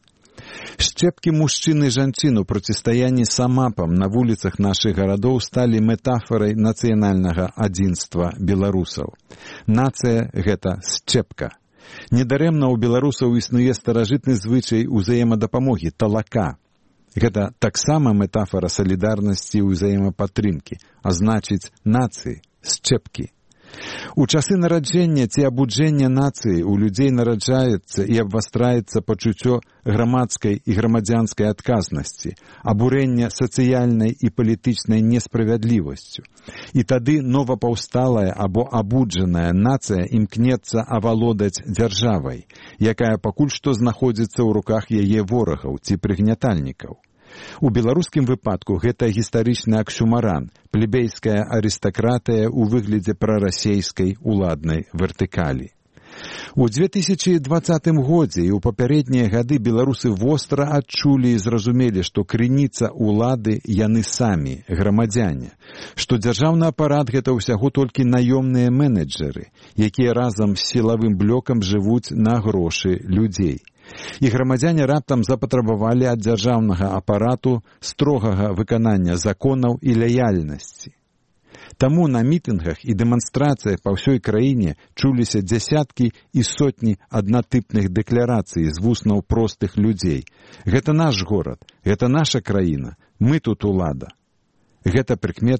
S5: Шчэпкі мужчын і жанчын у процістаянні самапам на вуліцах нашых гарадоў сталі метафорай нацыянальнага адзінства беларусаў. Нацыя – гэта шчэпка. Недарэмна ў беларусаў існуе старажытны звычай узаемадапамогі – талака. Гэта таксама метафора салідарнасці і ўзаемападтрымкі, а значыць нацыі, шчэпкі. У часы нараджэння ці абуджэння нацыі у людзей нараджаецца і абвастраецца пачуццё грамадскай і грамадзянскай адказнасці, абурэння сацыяльнай і палітычнай несправядлівасцю. І тады новапаўсталая або абуджаная нацыя імкнецца авалодаць дзяржавай, якая пакуль што знаходзіцца ў руках яе ворагаў ці прыгнятальнікаў. У беларускім выпадку гэта гістарычны аксюмаран, плебейская арыстакратыя ў выглядзе прарасейскай уладнай вертыкалі. У дзве тысячы дваццатым годзе і ў папярэднія гады беларусы востра адчулі і зразумелі, што крыніца улады яны самі, грамадзяне, што дзяржаўны апарат гэта ўсяго толькі наёмныя менеджеры, якія разам з сілавым блокам жывуць на грошы людзей. І грамадзяне раптам запатрабавалі ад дзяржаўнага апарату строгага выканання законаў і лаяльнасці. Таму на мітынгах і дэманстрацыях па ўсёй краіне чуліся дзясяткі і сотні аднатыпных дэкларацый з вуснаў простых людзей. Гэта наш горад, гэта наша краіна, мы тут улада. Гэта прыкмета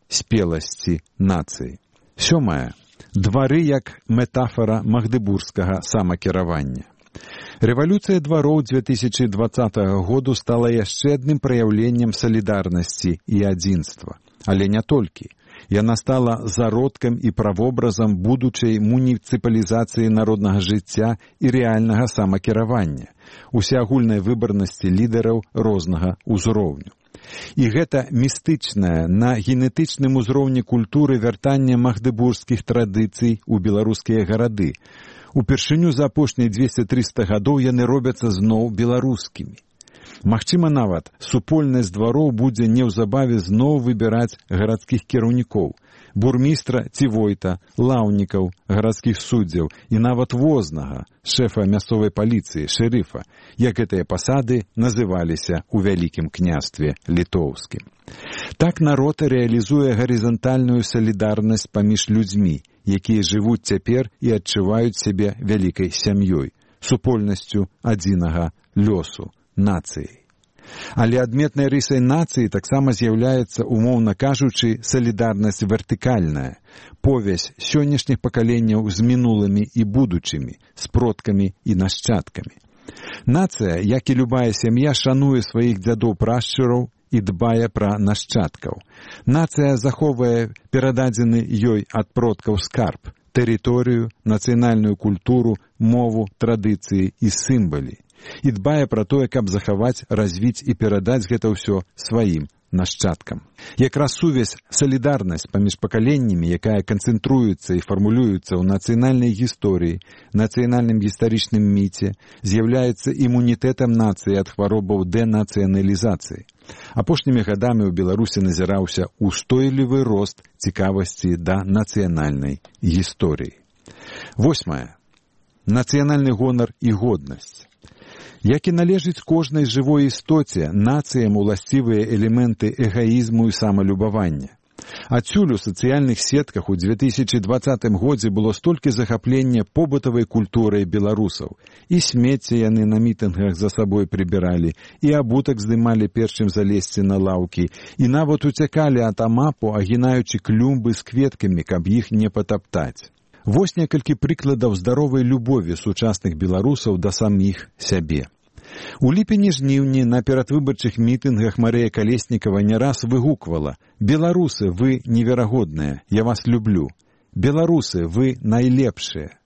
S5: спеласці нацыі. Сёмае. Двары як метафора магдыбургскага самакіравання. Рэвалюцыя двароў две тысячы двадцатага году стала яшчэ адным праяўленнем салідарнасці і адзінства. Але не толькі. Яна стала зародкам і правобразам будучай муніцыпалізацыі народнага жыцця і рэальнага самакіравання, усеагульнай выбарнасці лідараў рознага ўзроўню. І гэта містычнае на генетычным узроўні культуры вяртання магдыбургскіх традыцый у беларускія гарады. Упершыню за апошнія дзвесце-трыста гадоў яны робяцца зноў беларускімі. Магчыма, нават, супольнасць двароў будзе неўзабаве зноў выбіраць гарадскіх кіраўнікоў, бурмістра ці войта, лаўнікаў, гарадскіх суддзяў і нават вознага, шэфа мясцовай паліцыі, шэрыфа, як гэтыя пасады называліся ў Вялікім княстве літоўскім. Так народ рэалізуе гарызантальную салідарнасць паміж людзьмі, якія жывуць цяпер і адчуваюць сябе вялікай сям'ёй, супольнасцю адзінага лёсу, нацыяй. Але адметнай рысай нацыі таксама з'яўляецца, умоўна кажучы, салідарнасць вертыкальная, повязь сённяшніх пакаленняў з мінулымі і будучымі, з продкамі і нашчадкамі. Нацыя, як і любая сям'я, шануе сваіх дзядоў-прашчураў і дбае пра нашчадкаў. Нацыя захоўвае перададзены ёй ад продкаў скарб, тэрыторыю, нацыянальную культуру, мову, традыцыі і сімвалы. І дбае пра тое, каб захаваць, развіць і перадаць гэта ўсё сваім нашчадкам. Якраз сувязь, салідарнасць паміж пакаленнямі, якая канцэнтруецца і фармулюецца ў нацыянальнай гісторыі, нацыянальным гістарычным міце, з'яўляецца імунітэтам нацыі ад хваробаў дэнацыяналізацыі. Апошнімі гадамі ў Беларусі назіраўся устойлівы рост цікавасці да нацыянальнай гісторыі. Восьмае. Нацыянальны гонар і годнасць. Як і належыць кожнай жывой істоце, нацыям уласцівыя элементы эгаізму і самалюбавання. Адсюль у сацыяльных сетках у две тысячы двадцатым годзе было столькі захаплення побытавай культурай беларусаў. І смецце яны на мітынгах за сабой прыбіралі, і абутак здымалі першым залезці на лаўкі, і нават уцякалі ад амапу, агінаючы клумбы з кветкамі, каб іх не патаптаць. Вось некалькі прыкладаў здаровай любові сучасных беларусаў да саміх сябе. У ліпені-жніўні на перадвыбарчых мітынгах Марыя Калеснікава не раз выгуквала: «Беларусы, вы неверагодныя, я вас люблю. Беларусы, вы найлепшыя».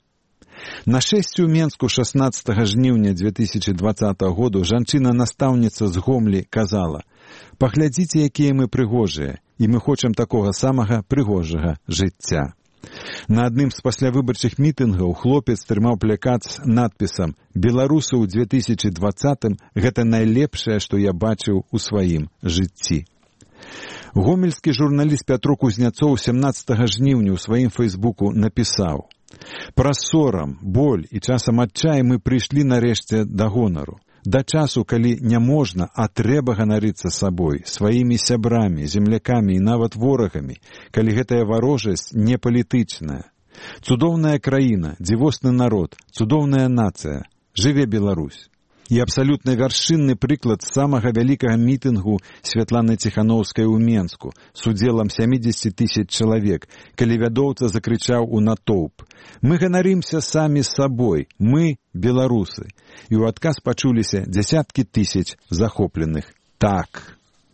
S5: На шэсці ў Менску шаснаццатага жніўня две тысячы двадцатага году жанчына-настаўніца з Гомлі казала: «Паглядзіце, якія мы прыгожыя, і мы хочам такога самага прыгожага жыцця». На адным з паслявыбарчых мітынгаў хлопец трымаў плакат з надпісам «Беларусы ў две тысячы двадцатым гэта найлепшае, што я бачыў у сваім жыцці». Гомельскі журналіст Пятро Кузняцоў сямнаццатага жніўня ў сваім фэйсбуку напісаў: «Праз сорам, боль і часам адчай мы прыйшлі нарэшце да гонару. Да часу, калі не можна, а трэба ганарыцца сабой, сваімі сябрамі, землякамі і нават ворагамі, калі гэтая варожасць не палітычная. Цудоўная краіна, дзівосны народ, цудоўная нацыя. Жыве Беларусь». І абсалютна вяршынны прыклад самага вялікага мітынгу Святланы Ціхановскай у Менску з удзелам сямдзесят тысяч чалавек, калі вядоўца закрычаў у натоўп: «Мы ганарымся самі сабой, мы беларусы». І ў адказ пачуліся дзясяткі тысяч захопленых «так».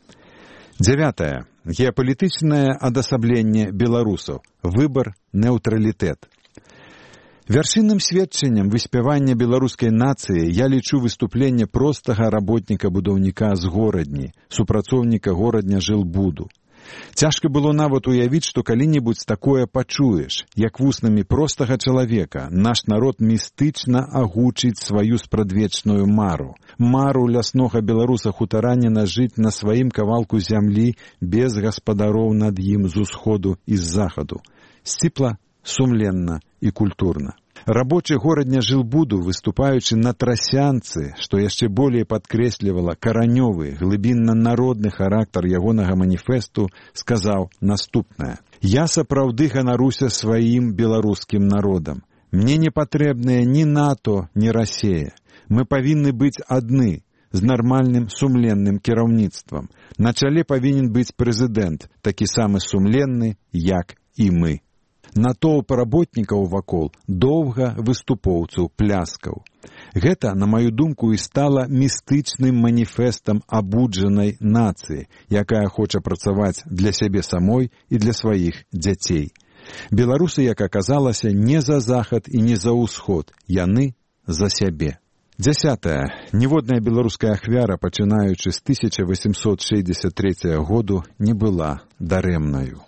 S5: Дзявятае. Геапалітычнае адасабленне беларусаў. Выбар, нейтралітэт. Вяршынным сведчаннем выспявання беларускай нацыі я лічу выступленне простага работніка-будаўніка з горадні, супрацоўніка горадня жылбуду. Цяжка было нават уявіць, што калі-небудзь такое пачуеш, як вуснамі простага чалавека наш народ містычна агучыць сваю спрадвечную мару. Мару ляснога беларуса-хутараніна жыць на сваім кавалку зямлі без гаспадароў над ім з усходу і з захаду. Сціпла, сумленна і культурна. Рабочы горадня жылбуду, выступаючы на трасянцы, што яшчэ болей падкрэслівала каранёвы, глыбінна-народны характар ягонага маніфесту, сказаў наступнае: «Я сапраўды ганаруся сваім беларускім народам. Мне не патрэбныя ні НАТО, ні Расія. Мы павінны быць адны. з нармальным сумленным кіраўніцтвам. На чале павінен быць прэзідэнт, такі самы сумленны, як і мы. Натоўп работнікаў вакол доўга выступоўцаў пляскаў. Гэта, на маю думку, і стала містычным маніфестам абуджанай нацыі, якая хоча працаваць для сябе самой і для сваіх дзяцей. Беларусы, як аказалася, не за захад і не за ўсход, яны за сябе. Дзясятая. Ніводная беларуская ахвяра, пачынаючы з тысяча восемьсот шэсцьдзесят трэцяга году, не была дарэмнаю.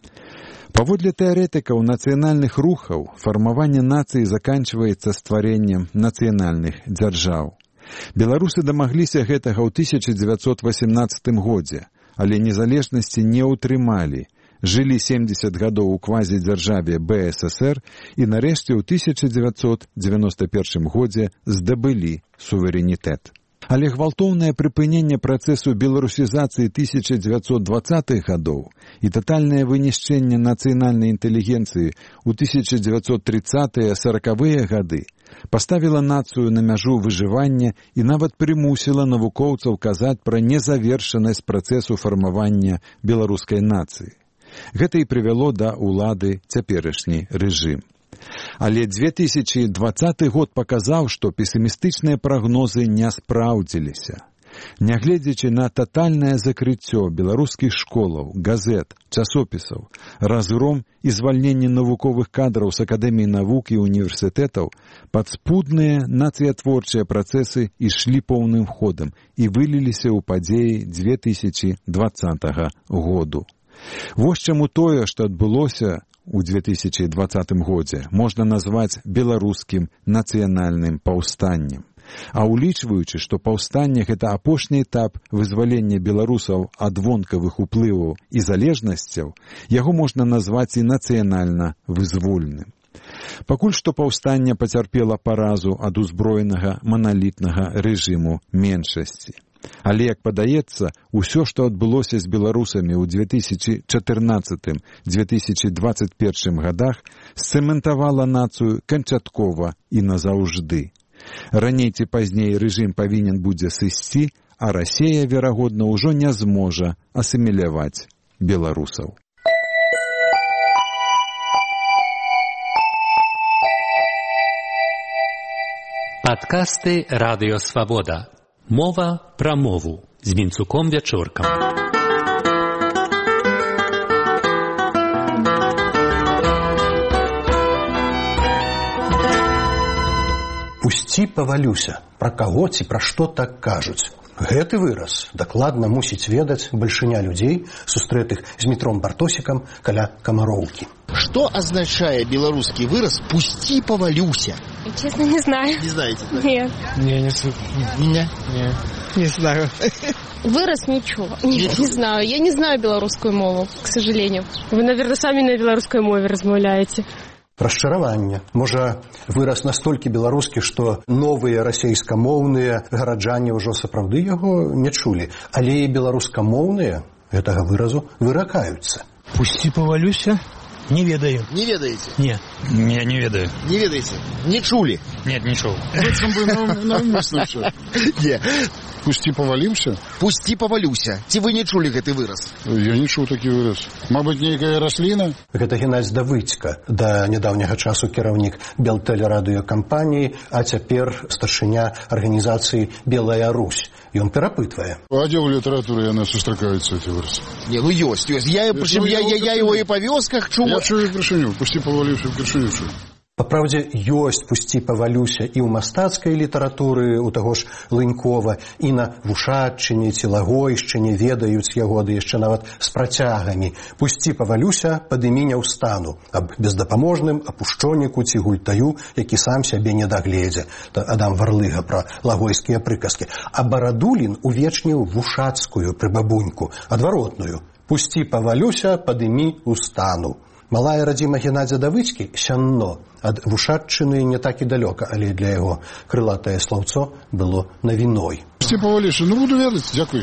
S5: Паводле тэарэтыкаў нацыянальных рухаў, фармаванне нацыі заканчваецца стварэннем нацыянальных дзяржаў. Беларусы дамагліся гэтага ў тысяча дзевяцьсот васемнаццатым годзе, але незалежнасці не ўтрымалі. Жылі семдзесят гадоў у квазідзяржаве бэ эс эс эр і нарэшце ў тысяча дзевяцьсот дзевяноста першым годзе здабылі суверэнітэт. Але гвалтоўнае прыпыненне працэсу беларусізацыі тысяча дзевяцьсот дваццатых гадоў і татальнае вынішчэнне нацыянальнай інтэлігенцыі ў тысяча дзевяцьсот трыццатыя саракавыя гады паставіла нацыю на мяжу выжывання і нават прымусіла навукоўцаў казаць пра незавершанасць працэсу фармавання беларускай нацыі. Гэта і прывяло да ўлады цяперашні рэжым. Але две тысячи двадцаты год паказаў, што песімістычныя прагнозы не спраўдзіліся. Нягледзячы на татальнае закрыццё беларускіх школаў, газет, часопісаў, разгром і звальненне навуковых кадраў з акадэміі навук і універсітэтаў, падспудныя нацыятворчыя працэсы ішлі поўным ходам і выліліся ў падзеі две тысячи двадцатага году. Вось чаму тое, што адбылося у две тысячи двадцатым годзе, можна назваць беларускім нацыянальным паўстаннем. А улічваючы, што паўстанне – гэта апошні этап вызвалення беларусаў ад вонкавых уплываў і залежнасцяў, яго можна назваць і нацыянальна вызвольным. Пакуль што паўстанне пацярпела паразу ад узброенага маналітнага рэжыму меншасці. Але, як падаецца, усё, што адбылося з беларусамі ў две тысячи чатырнаццатым — две тысячи двадцать першым гадах, сцэментавала нацыю канчаткова і назаўжды. Раней ці пазней рэжым павінен будзе сысці, а Расія, верагодна, ужо не зможа асіміляваць беларусаў.
S6: Падкасты Радыё Свабода. Мова пра мову з Мінцуком Вячоркам.
S7: Пусці павалюся. Пра каго ці пра што так кажуць? Гэты выраз дакладна мусіць ведаць бальшыня людзей, сустрэтых з Мітром Бартосікам каля Камароўкі.
S8: Что означает белорусский выраз «пусти повалюся»?
S9: Честно, не знаю.
S8: Не знаете? Да?
S9: Нет.
S10: Не, не слышал.
S8: Не?
S10: Не, не знаю.
S9: Выраз ничего. Не, не знаю. Я не знаю белорусскую мову, к сожалению. Вы, наверное, сами на белорусской мове размаўляете.
S7: Расчараванне. Можа, выраз настолькі беларускі, што новыя расейскамоўныя гараджане ўжо сапраўды яго не чулі. Але і беларускамоўныя гэтага выразу выракаюцца.
S10: Пусти повалюся? Не ведаю.
S8: Не ведаете?
S10: Нет. Не, не ведаю.
S8: Не ведаете? Не чули?
S10: Нет, не чул.
S11: Зачем бы навмысленно все?
S8: Не.
S11: Пусти повалимся?
S8: Пусти повалюся. Ці вы не чулі гэты выраз?
S11: Я не чуў такі выраз. Мабыць, нейкая расліна?
S7: Гэта Геннадзь Давыдзька, да нядаўняга часу кіраўнік Белтэлерадыёкампаніі, а цяпер старшыня арганізацыі «Белая Русь». Ён перапытвае.
S11: А дзе ў літаратуры яны сустракаюцца, ці выраз?
S8: Не, ну ёсць, ёсць. Я, причем, я, я, я его и по вёсках чуў.
S11: Я чую першыню. Пусти повалюся, першыню чую.
S7: Папраўдзе, ёсць «Пусці павалюся» і ў мастацкай літаратуры, у таго ж Лынькова, і на Вушатчыне ці Лагойшчыне ведаюць яго, ды яшчэ нават з працягамі. «Пусці павалюся, падымі не ўстану» аб бездапаможным апушчоніку ці гультаю, які сам сябе не дагледзе. Адам Варлыга пра лагойскія прыказкі. А Барадулін увечніў вушацкую прыбабуньку, адваротную. «Пусці павалюся, падымі ўстану». Малая радзіма Геннадзя Давыдзькі сянно ад Вушатчыны не так і далёка, але для яго крылатае слаўцо было навіной.
S11: Пусці павалюся, ну буду ведаць, дзякуй.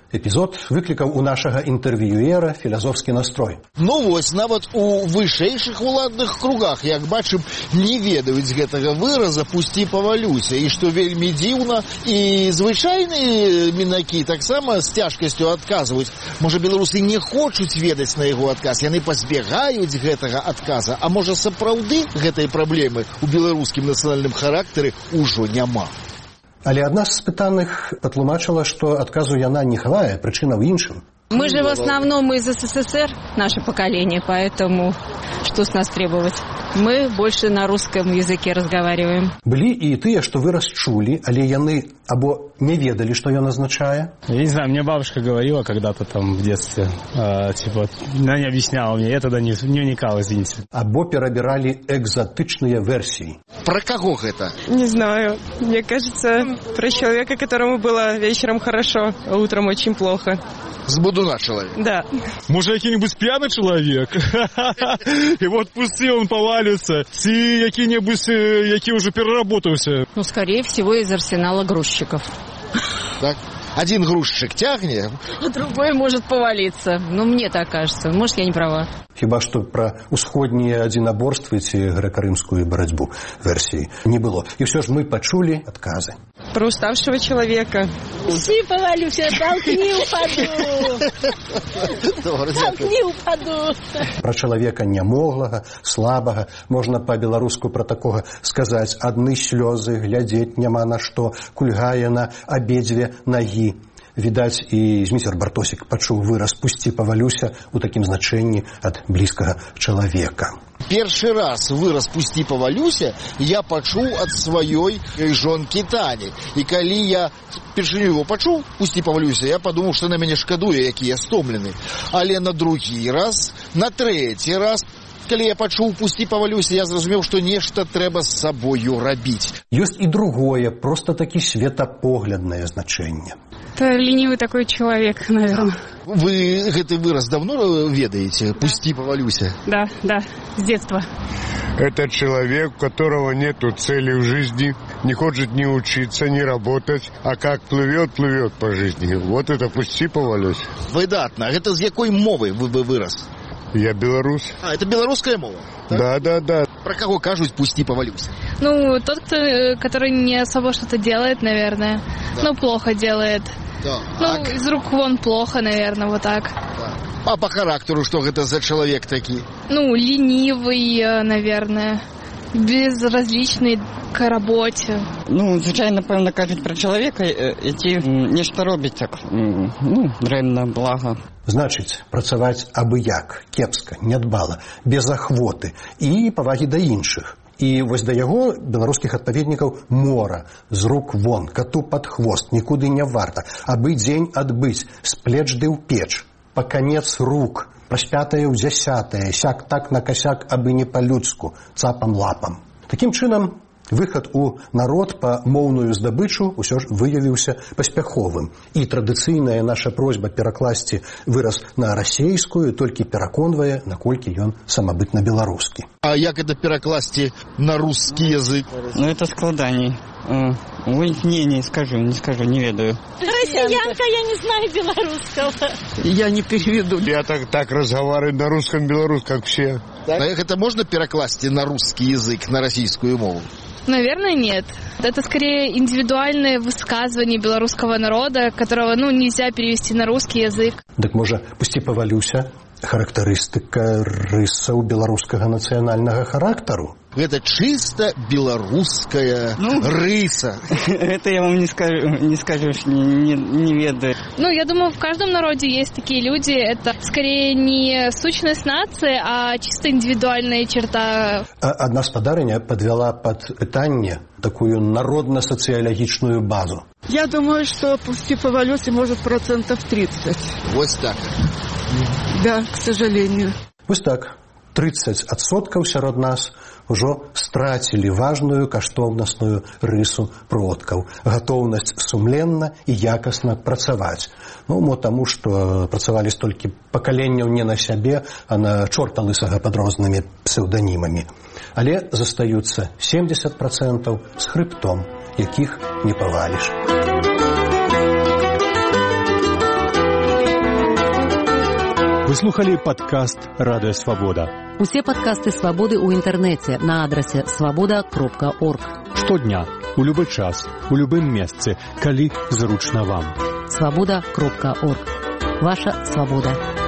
S7: Эпізод выклікаў у нашага інтэрв'юера філазофскі настрой.
S8: Ну вось, нават у вышэйшых уладных кругах, як бачым, не ведаюць гэтага выраза «пусці павалюся». І што вельмі дзіўна, і звычайныя мінакі таксама з цяжкасцю адказваюць. Можа, беларусы не хочуць ведаць на яго адказ, яны пазбягаюць гэтага адказа. А можа, сапраўды гэтай праблемы ў беларускім нацыянальным характары ўжо няма.
S7: Але адна з спытаных патлумачыла, што адказу яна не хавае, прычына ў іншым.
S12: Мы же в основном из СССР, наше поколение, поэтому что с нас требовать? Мы больше на русском языке разговариваем.
S7: Былі і тыя, што выраз чулі, але яны або не ведалі, што ён азначае.
S10: Я не знаю, мне бабушка говорила когда-то там в детстве, э, типа, она не объясняла мне, я тогда не, не вникал, извините.
S7: Або перабіралі экзотычныя версіі.
S8: Про кого гэта?
S9: Не знаю. Мне кажется, про человека, которому было вечером хорошо, а утром очень плохо.
S8: З будуна чоловік.
S9: Да.
S13: Може, який-небудь п'яний чоловік? І от пусти, він повалюється. Ці які-небудь, які вже переработався.
S12: Ну, скорее всего, из арсенала грузчиков.
S8: Так? Один грузчик тягне,
S12: а другой может повалиться. Ну, мне так кажется. Может, я не права.
S7: Хіба што пра усходнія адзінаборствы ці грэка-рымскую барацьбу версіі не было. І ўсё ж мы пачулі адказы.
S9: Про уставшего человека.
S14: Пусти, повалюся, толкни, упаду. Толкни, упаду.
S7: Пра чалавека нямоглага, слабага, можна па-беларуску пра такога сказаць: адны слёзы, глядзець няма на што, кульгае на абедзве нагі. Відаць, і Зміцер Бартосік пачуў выраз «пусці павалюся» у такім значэнні ад блізкага чалавека.
S8: Першы раз выраз «пусці павалюся» я пачуў ад сваёй жонкі Тані. І калі я першыню его пачуў «пусці павалюся», я падумаў, што на мяне шкадуе, які я стомлены. Але на другі раз, на трэці раз, калі я пачуў «пусці павалюся», я зразумеў, што нешта трэба з сабою рабіць.
S7: Ёсць і другое, проста такі светапогляднае значэнне.
S9: Это ленивый такой человек, наверное.
S8: Вы гэты выраз давно ведаете? «Пусти, повалюся»?
S9: Да, да, с детства.
S15: Это человек, у которого нету цели в жизни, не хочет ни учиться, ни работать, а как плывет, плывет по жизни. Вот это «пусти, повалюся».
S8: Выдатно. Это з якой мовы вы бы вырос?
S15: Я белорус.
S8: А, это белорусская мова?
S15: Так? Да, да, да.
S8: Про кого кажут «пусти, повалюся»?
S16: Ну, тот, кто, который не особо что-то делает, наверное. Да. Ну, плохо делает.
S8: Да.
S16: Ну,
S8: а...
S16: из рук вон плохо, наверное, вот так.
S8: Да. А по характеру что это за человек такой?
S16: Ну, ленивый, наверное. Безразличний к роботі.
S17: Ну, звичайно, напевно, кажуть про чоловіка, які нешта робить так, ну, дрэнна, блага.
S7: Значыць, працаваць абы-як, кепска, нядбала, без ахвоты і павагі да іншых. І вось да яго беларускіх адпаведнікаў мора, з рук вон, кату пад хвост, нікуды не варта, абы дзень адбыць, з плеч ды ў печ, па канец рук, распятае ў дзясятае, сяк так на касяк, абы не па-людску, цапам-лапам. Такім чынам, выхад у народ па моўную здабычу ўсё ж выявіўся паспяховым. І традыцыйная наша просьба перакласці выраз на расейскую толькі пераконвае, наколькі ён самабытна беларускі.
S8: А як это перакласці на русский язык?
S17: Ну, это складаней. Ой, не, не скажу, не скажу, не ведаю.
S14: Россиянка, я не знаю белорусского.
S17: Я не переведу.
S15: Я так, так разговариваю на русском белорус, как все.
S8: Так? А это можно перекласть на русский язык, на российскую мову?
S16: Наверное, нет. Это скорее индивидуальное высказывание белорусского народа, которого, ну, нельзя перевести на русский язык.
S7: Так, можа, «пусти, повалюся» характарыстыка рысаў беларускага нацыянальнага характару?
S8: Это чисто белорусская ну, рыса.
S17: Это я вам не скажу, не скажу, не, не ведаю.
S16: Ну, я думаю, в каждом народе есть такие люди. Это скорее не сущность нации, а чисто индивидуальная черта.
S7: Одна спадарыня подвела под пытанне такую народно-социологичную базу.
S18: Я думаю, что «пусти, повалюся» может процентов тридцать.
S8: Вот так.
S18: Да, к сожалению.
S7: Вот так. тридцать адсоткаў сярод нас ужо страцілі важную каштоўнасную рысу продкаў, гатоўнасць сумленна і якасна працаваць. Ну, мо таму, што працавалі столькі пакаленняў не на сябе, а на чорта лысага пад рознымі псеўданімамі. Але застаюцца семьдесят процентаў з хрыбтом, якіх не паваліш.
S4: Вы слухали падкаст «Радыё Свабода».
S19: Усе падкасты «Свабоды» ў інтэрнэце на адрасе свабода кропка орг.
S4: Штодня, у любы час, у любым месцы, калі зручна вам.
S19: свабода кропка орг. Ваша свабода.